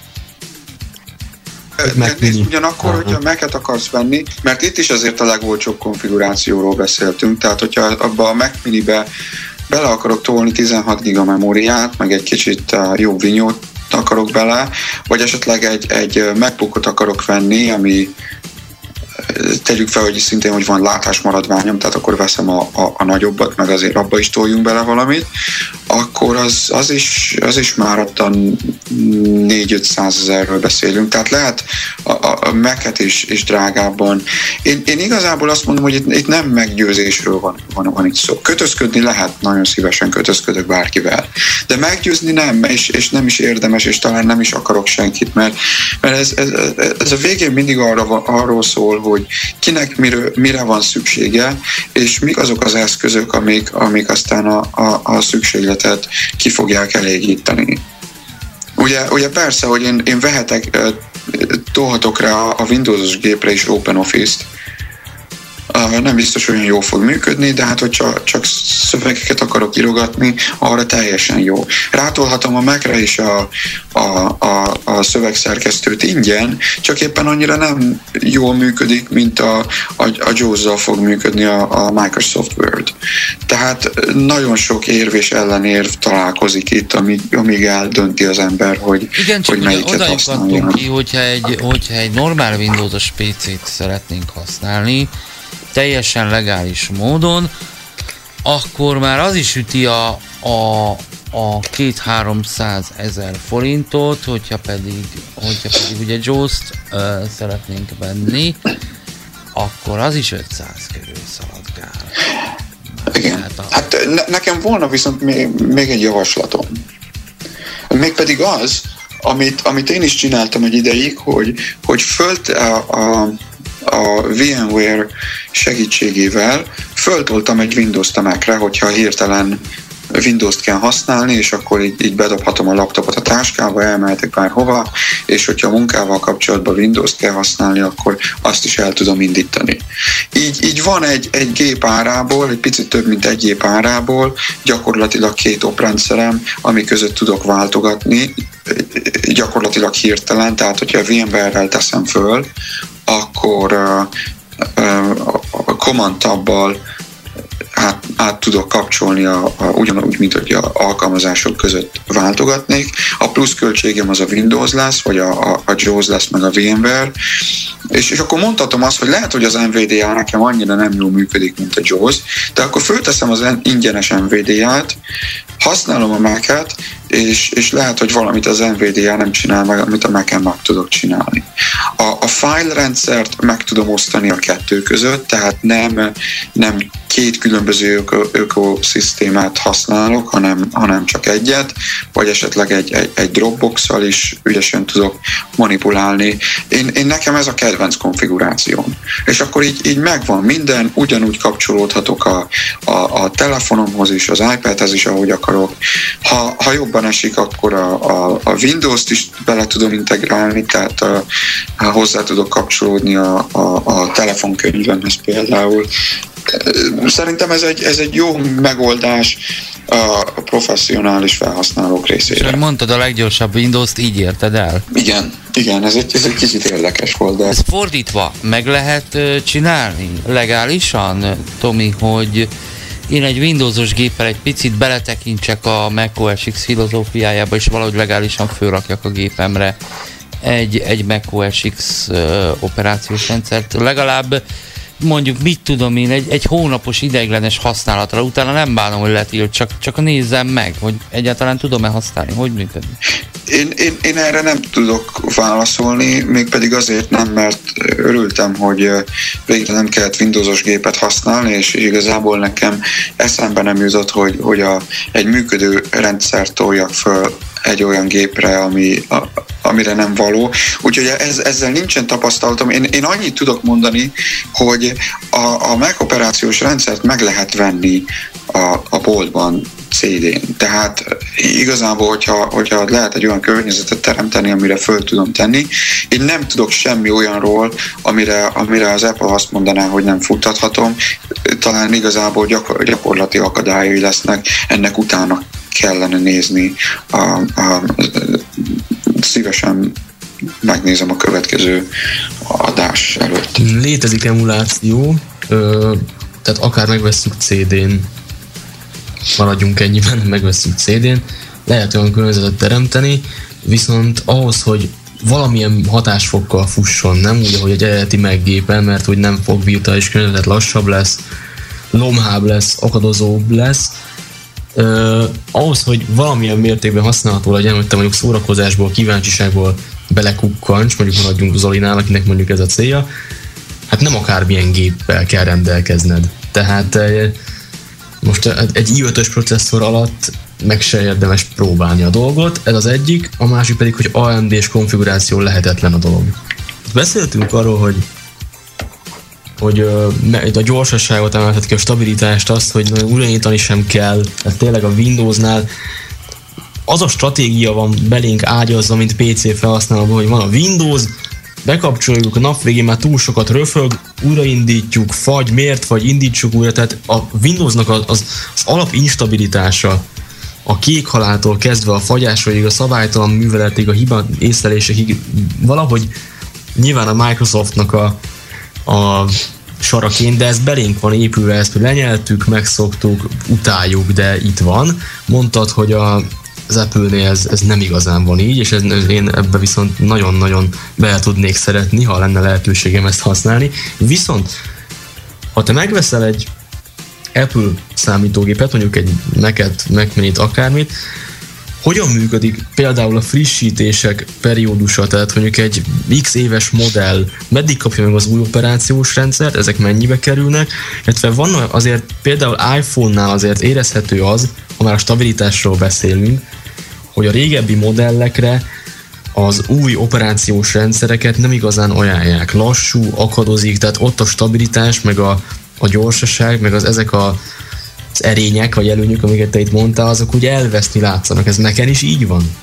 Nézd, ugyanakkor, uh-huh. hogyha Mac-et akarsz venni, mert itt is azért a legolcsóbb konfigurációról beszéltünk, tehát hogyha abba a Mac Mini-be bele akarok tolni tizenhat giga memóriát, meg egy kicsit jobb vinyót akarok bele, vagy esetleg egy, egy MacBookot akarok venni, ami tegyük fel, hogy szintén, hogy van látásmaradványom, tehát akkor veszem a, a, a nagyobbat, meg azért abba is toljunk bele valamit, akkor az, az, is, az is már ottan négy-ötszázezerről beszélünk, tehát lehet a, a, a Mac-et is, is drágábban. Én, én igazából azt mondom, hogy itt, itt nem meggyőzésről van, van, van itt szó. Kötözködni lehet, nagyon szívesen kötözködök bárkivel, de meggyőzni nem, és, és nem is érdemes, és talán nem is akarok senkit, mert, mert ez, ez, ez a végén mindig arra, arról szól, hogy kinek mire, mire van szüksége, és mik azok az eszközök, amik, amik aztán a, a, a szükségletet ki fogják elégíteni. Ugye, ugye persze, hogy én, én vehetek, tolhatok rá a Windowsos gépre is OpenOffice-t, nem biztos, hogy olyan jól fog működni, de hát, hogy csak, csak szövegeket akarok írogatni, arra teljesen jó. Rátolhatom a Mac-re is a, a, a, a szövegszerkesztőt ingyen, csak éppen annyira nem jól működik, mint a, a, a JAWS-zal fog működni a, a Microsoft Word. Tehát nagyon sok érv és ellenérv találkozik itt, amíg, amíg eldönti az ember, hogy, igen, hogy melyiket használja. Ki, hogyha egy, hogyha egy normál Windowsos pé cét szeretnénk használni, teljesen legális módon, akkor már az is üti a, a, a két-háromszáz ezer forintot, hogyha pedig, hogyha pedig ugye JAWS-t uh, szeretnénk venni, akkor az is ötszáz körül szaladgál. Igen. Hát, a... hát ne, nekem volna viszont még, még egy javaslatom. Mégpedig az, amit, amit én is csináltam egy ideig, hogy, hogy fölt a, a a VMware segítségével föltoltam egy Windows-t a Mac-re, hogyha hirtelen Windows-t kell használni, és akkor így, így bedobhatom a laptopot a táskába, elmehetek bárhova, és hogyha a munkával kapcsolatban Windows-t kell használni, akkor azt is el tudom indítani. Így, így van egy, egy gép árából, egy picit több, mint egy gép árából, gyakorlatilag két oprendszerem, ami között tudok váltogatni, gyakorlatilag hirtelen, tehát hogyha a VMware-rel teszem föl, akkor uh, uh, a Command tabbal át, át tudok kapcsolni a, a, ugyanúgy, mint hogy a alkalmazások között váltogatnék. A plusz költségem az a Windows lesz, vagy a, a, a JAWS lesz, meg a VMware, és, és akkor mondhatom azt, hogy lehet, hogy az en vé dé á nekem annyira nem jól működik, mint a JAWS, de akkor fölteszem az ingyenes en vé dé á-t, használom a Mac-et, és, és lehet, hogy valamit az en vé dé á nem csinál meg, amit a Mac-en meg tudok csinálni. A, a file rendszert meg tudom osztani a kettő között, tehát nem, nem két különböző ökoszisztémát használok, hanem, hanem csak egyet, vagy esetleg egy, egy, egy Dropbox-szal is ügyesen tudok manipulálni. Én, én nekem ez a kedvenc konfigurációm. És akkor így, így megvan minden, ugyanúgy kapcsolódhatok a, a, a telefonomhoz is, az iPadhez is, ahogy akarok. Ha, ha jobban esik, akkor a, a, a Windows-t is bele tudom integrálni, tehát a, a hozzá tudok kapcsolódni a, a, a telefonkönyvemhez például. Szerintem ez egy, ez egy jó megoldás a professzionális felhasználók részére. És mondtad, a leggyorsabb Windows-t így érted el? Igen, igen, ez egy, ez egy kicsit érdekes volt, de... Ez fordítva meg lehet uh, csinálni legálisan, Tomi, hogy én egy Windowsos géppel egy picit beletekintsek a macOS X filozófiájába, és valahogy legálisan fölrakjak a gépemre egy, egy macOS X uh, operációs rendszert. Legalább mondjuk, mit tudom én, egy, egy hónapos ideiglenes használatra, utána nem bánom, hogy letilt, csak, csak nézzem meg, hogy egyáltalán tudom-e használni, hogy működik. Én, én, én erre nem tudok válaszolni, mégpedig azért nem, mert örültem, hogy végre nem kellett Windowsos gépet használni, és igazából nekem eszembe nem jutott, hogy, hogy a, egy működő rendszert toljak föl egy olyan gépre, ami, a, amire nem való. Úgyhogy ez, ezzel nincsen tapasztalatom. Én, én annyit tudok mondani, hogy a, a Mac operációs rendszert meg lehet venni a, a boltban cé dén. Tehát igazából, hogyha, hogyha lehet egy olyan környezetet teremteni, amire föl tudom tenni, én nem tudok semmi olyanról, amire, amire az Apple azt mondaná, hogy nem futtathatom. Talán igazából gyakor, gyakorlati akadályai lesznek, ennek utána kellene nézni. A, a, a, szívesen megnézem a következő adás előtt. Létezik emuláció, ö, tehát akár megvesszük cé dén, maradjunk ennyiben, megvesszük cé dén, lehet olyan környezetet teremteni, viszont ahhoz, hogy valamilyen hatásfokkal fusson, nem úgy, ahogy egy eredeti meggépen, mert hogy nem fog virtuális környezet, lassabb lesz, lomhább lesz, akadozóbb lesz, Uh, ahhoz, hogy valamilyen mértékben használható legyen, hogy te mondjuk szórakozásból, kíváncsiságból belekukkancs, mondjuk maradjunk Zolinál, akinek mondjuk ez a célja, hát nem akármilyen géppel kell rendelkezned. Tehát uh, most egy i ötös processzor alatt meg se érdemes próbálni a dolgot, ez az egyik, a másik pedig, hogy á em dés konfiguráció lehetetlen a dolog. Beszéltünk arról, hogy hogy uh, a gyorsaságot emelhet ki, a stabilitást, azt, hogy újraindítani sem kell, tehát tényleg a Windowsnál az a stratégia van belénk ágyazva, mint pé cé felhasználóban, hogy van a Windows, bekapcsoljuk, a nap végén már túl sokat röfög, újraindítjuk, fagy, miért fagy, indítsuk újra, tehát a Windowsnak az, az, az alap instabilitása, a kékhaláltól kezdve a fagyásig, a szabálytalan műveletig, a hiba észlelésekig, valahogy nyilván a Microsoftnak a a saraként, de ez belénk van épülve, ezt lenyeltük, megszoktuk, utáljuk, de itt van. Mondtad, hogy a, az Apple-nél ez, ez nem igazán van így, és ez, én ebbe viszont nagyon-nagyon bele tudnék szeretni, ha lenne lehetőségem ezt használni. Viszont, ha te megveszel egy Apple számítógépet, mondjuk egy Mac-et, Mac Minit, akármit, hogyan működik például a frissítések periódusa, tehát mondjuk egy x éves modell, meddig kapja meg az új operációs rendszert, ezek mennyibe kerülnek, illetve van azért például iPhone-nál azért érezhető az, ha már a stabilitásról beszélünk, hogy a régebbi modellekre az új operációs rendszereket nem igazán ajánlják. Lassú, akadozik, tehát ott a stabilitás, meg a, a gyorsaság, meg az ezek a az erények vagy előnyök, amiket te itt mondtál, azok úgy elveszni látszanak. Ez nekem is így van?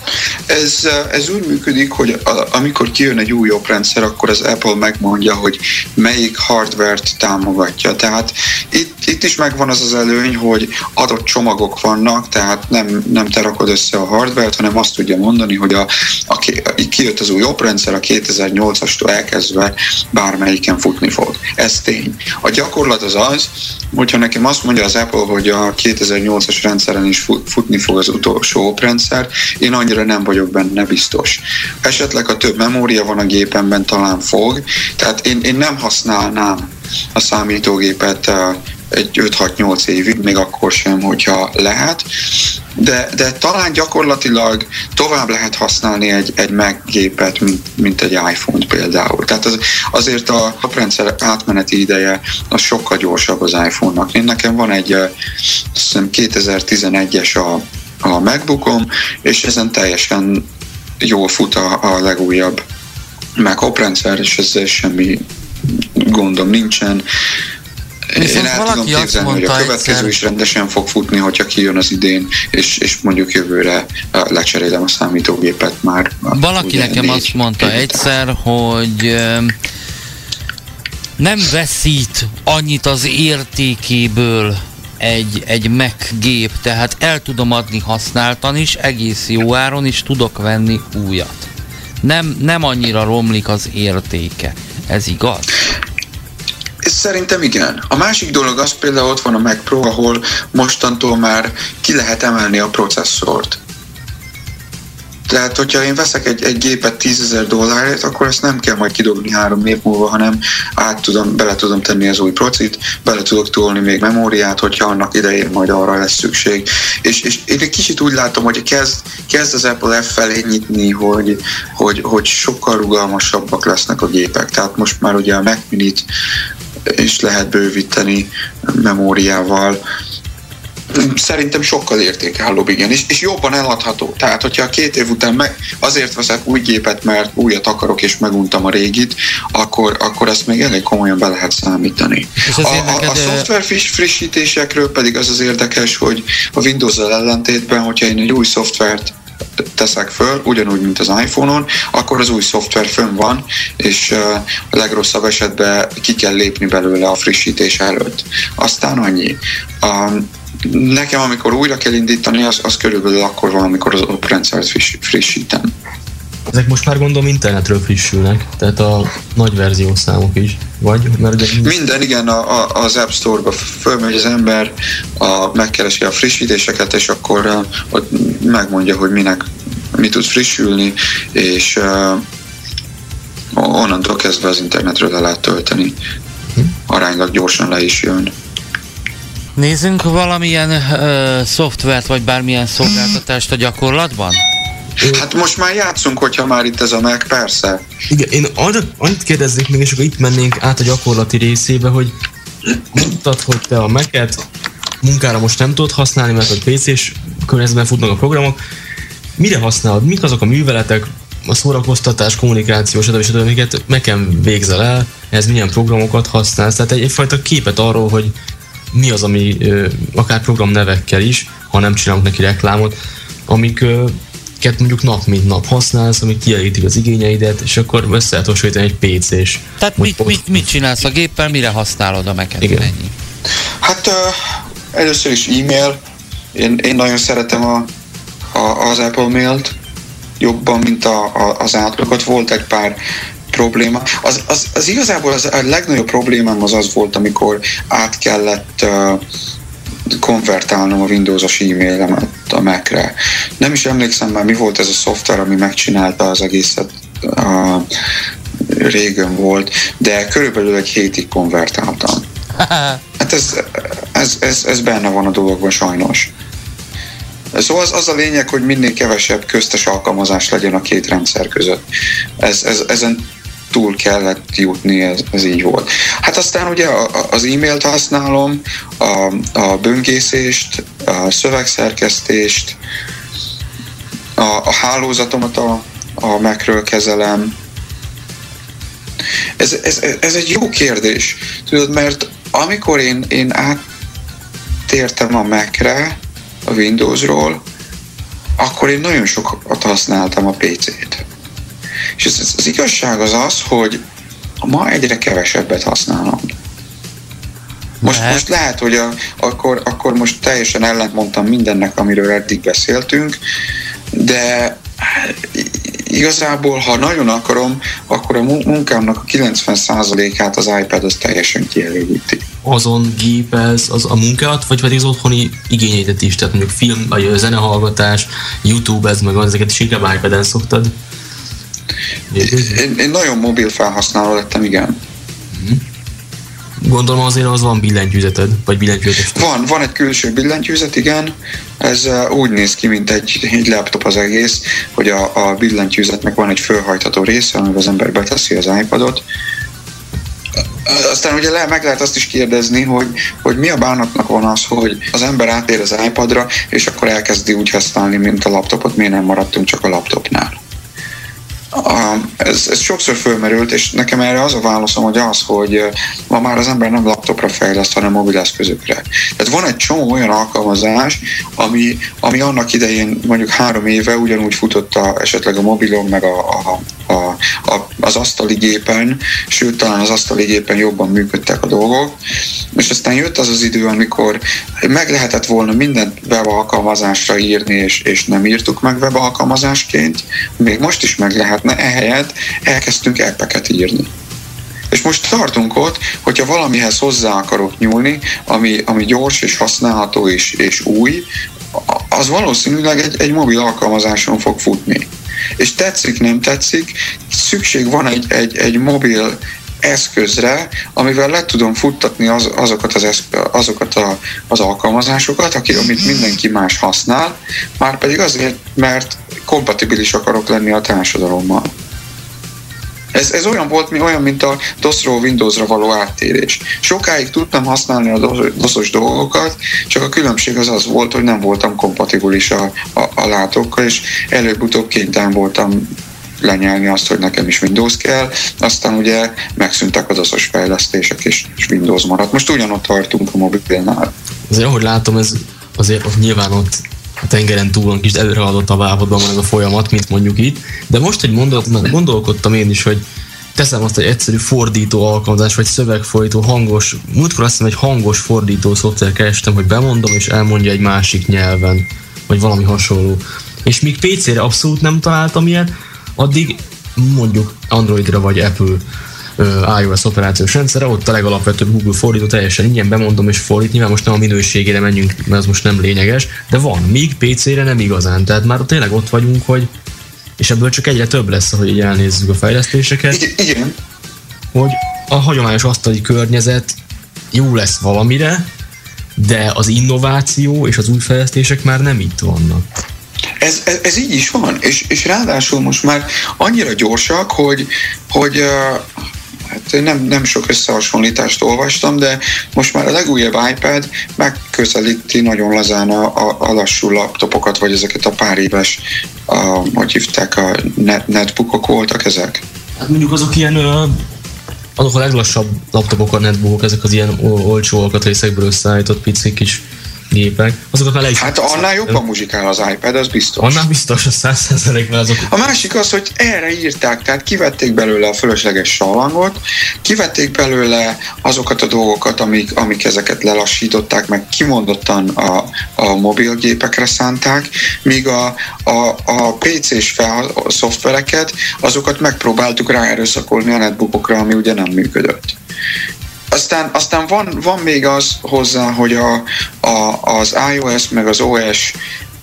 Ez, ez úgy működik, hogy a, amikor kijön egy új oprendszer, akkor az Apple megmondja, hogy melyik hardware-t támogatja. Tehát itt, itt is megvan az az előny, hogy adott csomagok vannak, tehát nem, nem te rakod össze a hardware-t, hanem azt tudja mondani, hogy a, a, a, kijött az új oprendszer, a kétezer-nyolcastól elkezdve bármelyiken futni fog. Ez tény. A gyakorlat az az, hogyha nekem azt mondja az Apple, hogy a kétezer-nyolcas rendszeren is futni fog az utolsó oprendszer, én annyira nem vagyok benne biztos. Esetleg a több memória van a gépemben, talán fog, tehát én, én nem használnám a számítógépet egy öt-hat-nyolc évig, még akkor sem, hogyha lehet, de, de talán gyakorlatilag tovább lehet használni egy, egy Mac gépet, mint, mint egy iPhone-t például. Tehát az, azért a rendszer átmeneti ideje az sokkal gyorsabb az iPhone-nak. Én nekem van egy azt hiszem kétezer-tizenegyes a, a MacBookom, és ezen teljesen jól fut a, a legújabb Mac oprendszer, és ezzel semmi gondom nincsen. Viszont én el tudom képzelni, hogy a következő egyszer... is rendesen fog futni, hogyha kijön az idén, és, és mondjuk jövőre lecserélem a számítógépet már. Valaki nekem négy, azt mondta egyszer, hogy nem veszít annyit az értékéből egy, egy Mac gép, tehát el tudom adni használtan is, egész jó áron, és tudok venni újat. Nem, nem annyira romlik az értéke. Ez igaz? Szerintem igen. A másik dolog az például ott van a Mac Pro, ahol mostantól már ki lehet emelni a processzort. Tehát, hogyha én veszek egy, egy gépet tízezer dollárért, akkor ezt nem kell majd kidobni három év múlva, hanem át tudom, bele tudom tenni az új procit, bele tudok tolni még memóriát, hogyha annak idején majd arra lesz szükség. És, és én egy kicsit úgy látom, hogy kezd, kezd az Apple F felé nyitni, hogy, hogy, hogy sokkal rugalmasabbak lesznek a gépek. Tehát most már ugye a Mac Minit is lehet bővíteni memóriával. Szerintem sokkal értékállóbb, igen, és, és jobban eladható. Tehát, hogyha két év után meg azért veszek új gépet, mert újat akarok, és meguntam a régit, akkor, akkor ezt még elég komolyan be lehet számítani. A, a, a szoftver frissítésekről pedig az az érdekes, hogy a Windows-zal ellentétben, hogyha én egy új szoftvert teszek föl, ugyanúgy, mint az iPhone-on, akkor az új szoftver fönn van, és a legrosszabb esetben ki kell lépni belőle a frissítés előtt. Aztán annyi. A, nekem, amikor újra kell indítani, az, az körülbelül akkor van, amikor az oprendszert friss, frissítem. Ezek most már gondolom internetről frissülnek, tehát a nagy verziószámok is, vagy? Mert ugye... Minden, igen, a, a, az App Store-ba fölmegy az ember, a, megkeresi a frissítéseket, és akkor a, ott megmondja, hogy minek, mi tud frissülni, és uh, onnantól kezdve az internetről le lehet tölteni. Aránylag gyorsan le is jön. Nézzünk valamilyen uh, szoftvert, vagy bármilyen szolgáltatást a gyakorlatban? Hát most már játszunk, hogyha már itt ez a Mac, persze. Igen, én annyit kérdeznék még, és akkor itt mennénk át a gyakorlati részébe, hogy mondtad, hogy te a Mac-et munkára most nem tudod használni, mert a pé cés környezetben futnak a programok. Mire használod? Mik azok a műveletek, a szórakoztatás, kommunikáció, stb. stb. Amiket Mac-en végzel el, ez milyen programokat használsz? Tehát egy, egyfajta képet arról, hogy mi az, ami akár programnevekkel is, ha nem csinálunk neki reklámot, amik mondjuk nap mint nap használsz, amik kielégítik az igényeidet, és akkor össze lehet hasonlítani egy pé cés. Tehát mit, mit, mit csinálsz a géppel, mire használod a Mac-et? Igen. Ennyi? Hát uh, először is e-mail. Én, én nagyon szeretem a, a, az Apple Mail-t jobban, mint a, a, az átlagot. Volt egy pár probléma. Az, az, az igazából az, a legnagyobb problémám az az volt, amikor át kellett uh, konvertálnom a Windows-os e-mailemet a Mac-re. Nem is emlékszem már, mi volt ez a szoftver, ami megcsinálta az egészet, uh, régen volt, de körülbelül egy hétig konvertáltam. Hát ez, ez, ez, ez benne van a dologban sajnos. Szóval az, az a lényeg, hogy minél kevesebb köztes alkalmazás legyen a két rendszer között. Ez, ez, ezen túl kellett jutni, ez, ez így volt. Hát aztán ugye az e-mailt használom, a, a böngészést, a szövegszerkesztést, a, a hálózatomat a, a Mac-ről kezelem. Ez, ez, ez egy jó kérdés, tudod, mert amikor én, én áttértem a Mac-re, a Windowsról, akkor én nagyon sokat használtam a pé cét. És az, az igazság az az, hogy ma egyre kevesebbet használom. Most, most lehet, hogy a, akkor, akkor most teljesen ellentmondtam mindennek, amiről eddig beszéltünk, de igazából, ha nagyon akarom, akkor a munkámnak a kilencven százalékát az iPad az teljesen kielégíti. Azon gépez az a munkát, vagy pedig az otthoni igényeidet is, tehát mondjuk film, vagy zenehallgatás, YouTube, ez meg az, ezeket is inkább iPad-en szoktad? Én, én nagyon mobil felhasználó lettem, igen. Gondolom azért az van billentyűzeted, vagy billentyűzetes. Van, van egy külső billentyűzet, igen. Ez úgy néz ki, mint egy, egy laptop az egész, hogy a, a billentyűzetnek van egy fölhajtható része, amivel az ember beteszi az iPadot. Aztán ugye le, meg lehet azt is kérdezni, hogy, hogy mi a bánatnak van az, hogy az ember átér az iPadra, és akkor elkezdi úgy használni, mint a laptopot, miért nem maradtunk csak a laptopnál. Ez, ez sokszor fölmerült, és nekem erre az a válaszom, hogy az, hogy ma már az ember nem laptopra fejleszt, hanem mobileszközökre. Tehát van egy csomó olyan alkalmazás, ami, ami annak idején mondjuk három éve ugyanúgy futott a, esetleg a mobilon, meg a, a, a, a, az asztali gépen, sőt talán az asztali gépen jobban működtek a dolgok, és aztán jött az az idő, amikor meg lehetett volna mindent web alkalmazásra írni, és, és nem írtuk meg web alkalmazásként, még most is meg lehetne, ehelyett elkezdtünk appeket írni. És most tartunk ott, hogyha valamihez hozzá akarok nyúlni, ami, ami gyors és használható és, és új, az valószínűleg egy, egy mobil alkalmazáson fog futni. És tetszik, nem tetszik, szükség van egy, egy, egy mobil eszközre, amivel le tudom futtatni az, azokat, az, eszköz, azokat a, az alkalmazásokat, aki, amit mindenki más használ, már pedig azért, mert kompatibilis akarok lenni a társadalommal. Ez, ez olyan volt, olyan, mint a dosról Windowsra való áttérés. Sokáig tudtam használni a doszos dolgokat, csak a különbség az az volt, hogy nem voltam kompatibilis a, a, a látókkal, és előbb-utóbb kénytelen voltam lenyelni azt, hogy nekem is Windows kell, aztán ugye megszűntek a doszos fejlesztések, és, és Windows maradt. Most ugyanott tartunk a mobilnál. Azért, ahogy látom, ez azért ott nyilván ott a tengeren túlon kis előrehaladott a válhodban van ez a folyamat, mint mondjuk itt, de most egy mondat, gondolkodtam én is, hogy teszem azt egy egyszerű fordító alkalmazás, vagy szövegfordító, hangos, múltkor azt hiszem egy hangos fordító szoftver kerestem, hogy bemondom, és elmondja egy másik nyelven, vagy valami hasonló. És míg pé cére abszolút nem találtam ilyet, addig mondjuk Androidra vagy Apple uh, iOS operációs rendszerre, ott a legalapvetőbb Google fordító, teljesen ingyen bemondom és fordít, nyilván most nem a minőségére menjünk, mert az most nem lényeges, de van, míg pé cére nem igazán, tehát már tényleg ott vagyunk, hogy és ebből csak egyre több lesz, ahogy így elnézzük a fejlesztéseket. Igen. Hogy a hagyományos asztali környezet jó lesz valamire, de az innováció és az új fejlesztések már nem itt vannak. Ez, ez, ez így is van, és, és ráadásul most már annyira gyorsak, hogy, hogy uh, hát nem, nem sok összehasonlítást olvastam, de most már a legújabb iPad megközelíti nagyon lazán a, a, a lassú laptopokat, vagy ezeket a pár éves, a, hogy hívták, a net, netbookok voltak ezek? Hát mondjuk azok ilyen, azok a leglassabb laptopok, a netbookok, ezek az ilyen olcsó alkatrészekből összeállított pici kis gépek. Azokat már hát annál jobban muzsikál az iPad, az biztos. Annál biztos, a száz százalékban azok. A másik az, hogy erre írták, tehát kivették belőle a fölösleges sallangot, kivették belőle azokat a dolgokat, amik, amik ezeket lelassították, meg kimondottan a, a mobilgépekre szánták, míg a, a, a pé cés fel, a szoftvereket, azokat megpróbáltuk ráerőszakolni a netbookokra, ami ugye nem működött. Aztán, aztán van, van még az hozzá, hogy a, a, az iOS meg az o es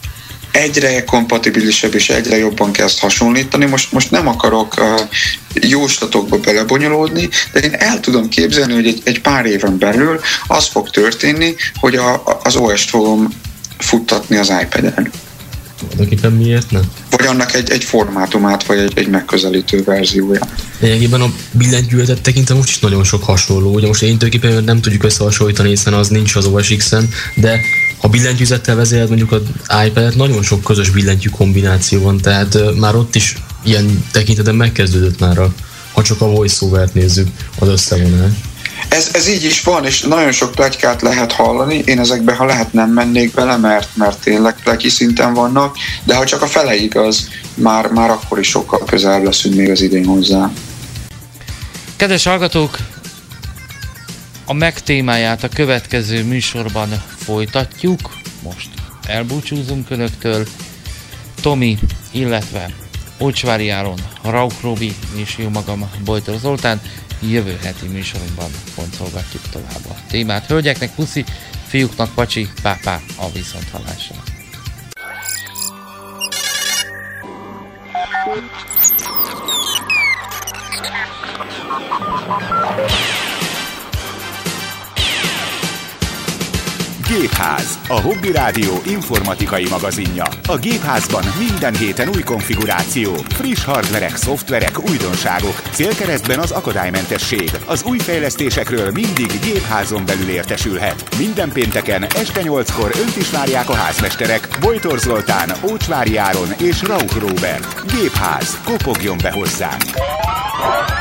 egyre kompatibilisebb és egyre jobban kezd hasonlítani. Most, most nem akarok uh, jóslatokba belebonyolódni, de én el tudom képzelni, hogy egy, egy pár éven belül az fog történni, hogy a, az o est fogom futtatni az iPad-en. Tulajdonképpen miért nem? Vagy annak egy, egy formátumát, vagy egy, egy megközelítő verziója. Lényegében a billentyűzetet tekintve most is nagyon sok hasonló. Ugye most én tulajdonképpen nem tudjuk összehasonlítani, hiszen az nincs az o es iksz-en, de ha billentyűzettel vezérelt mondjuk az iPad-et, nagyon sok közös billentyű kombináció van, tehát uh, már ott is ilyen tekintetben megkezdődött már, a, ha csak a voice-overt nézzük, az összevonás. Ez, ez így is van, és nagyon sok pletykát lehet hallani. Én ezekbe, ha lehet, nem mennék bele, mert, mert tényleg pletyki szinten vannak, de ha csak a fele igaz, már, már akkor is sokkal közelebb leszünk még az idén hozzá. Kedves hallgatók, a meg témáját a következő műsorban folytatjuk. Most elbúcsúzunk önöktől. Tomi, illetve Ócsvári Áron, Rauch Robi és jó magam, Bojtor Zoltán jövő heti műsorunkban pontolgatjuk tovább a témát. Hölgyeknek puszi, fiúknak pacsi, pápá, a viszonthallásra. Gépház, a Hobby Rádió informatikai magazinja. A Gépházban minden héten új konfiguráció, friss hardverek, szoftverek, újdonságok, célkeresztben az akadálymentesség. Az új fejlesztésekről mindig Gépházon belül értesülhet. Minden pénteken este nyolckor önt is várják a házmesterek, Bojtor Zoltán, Ócsvári Áron és Rauch Róbert. Gépház, kopogjon be hozzánk!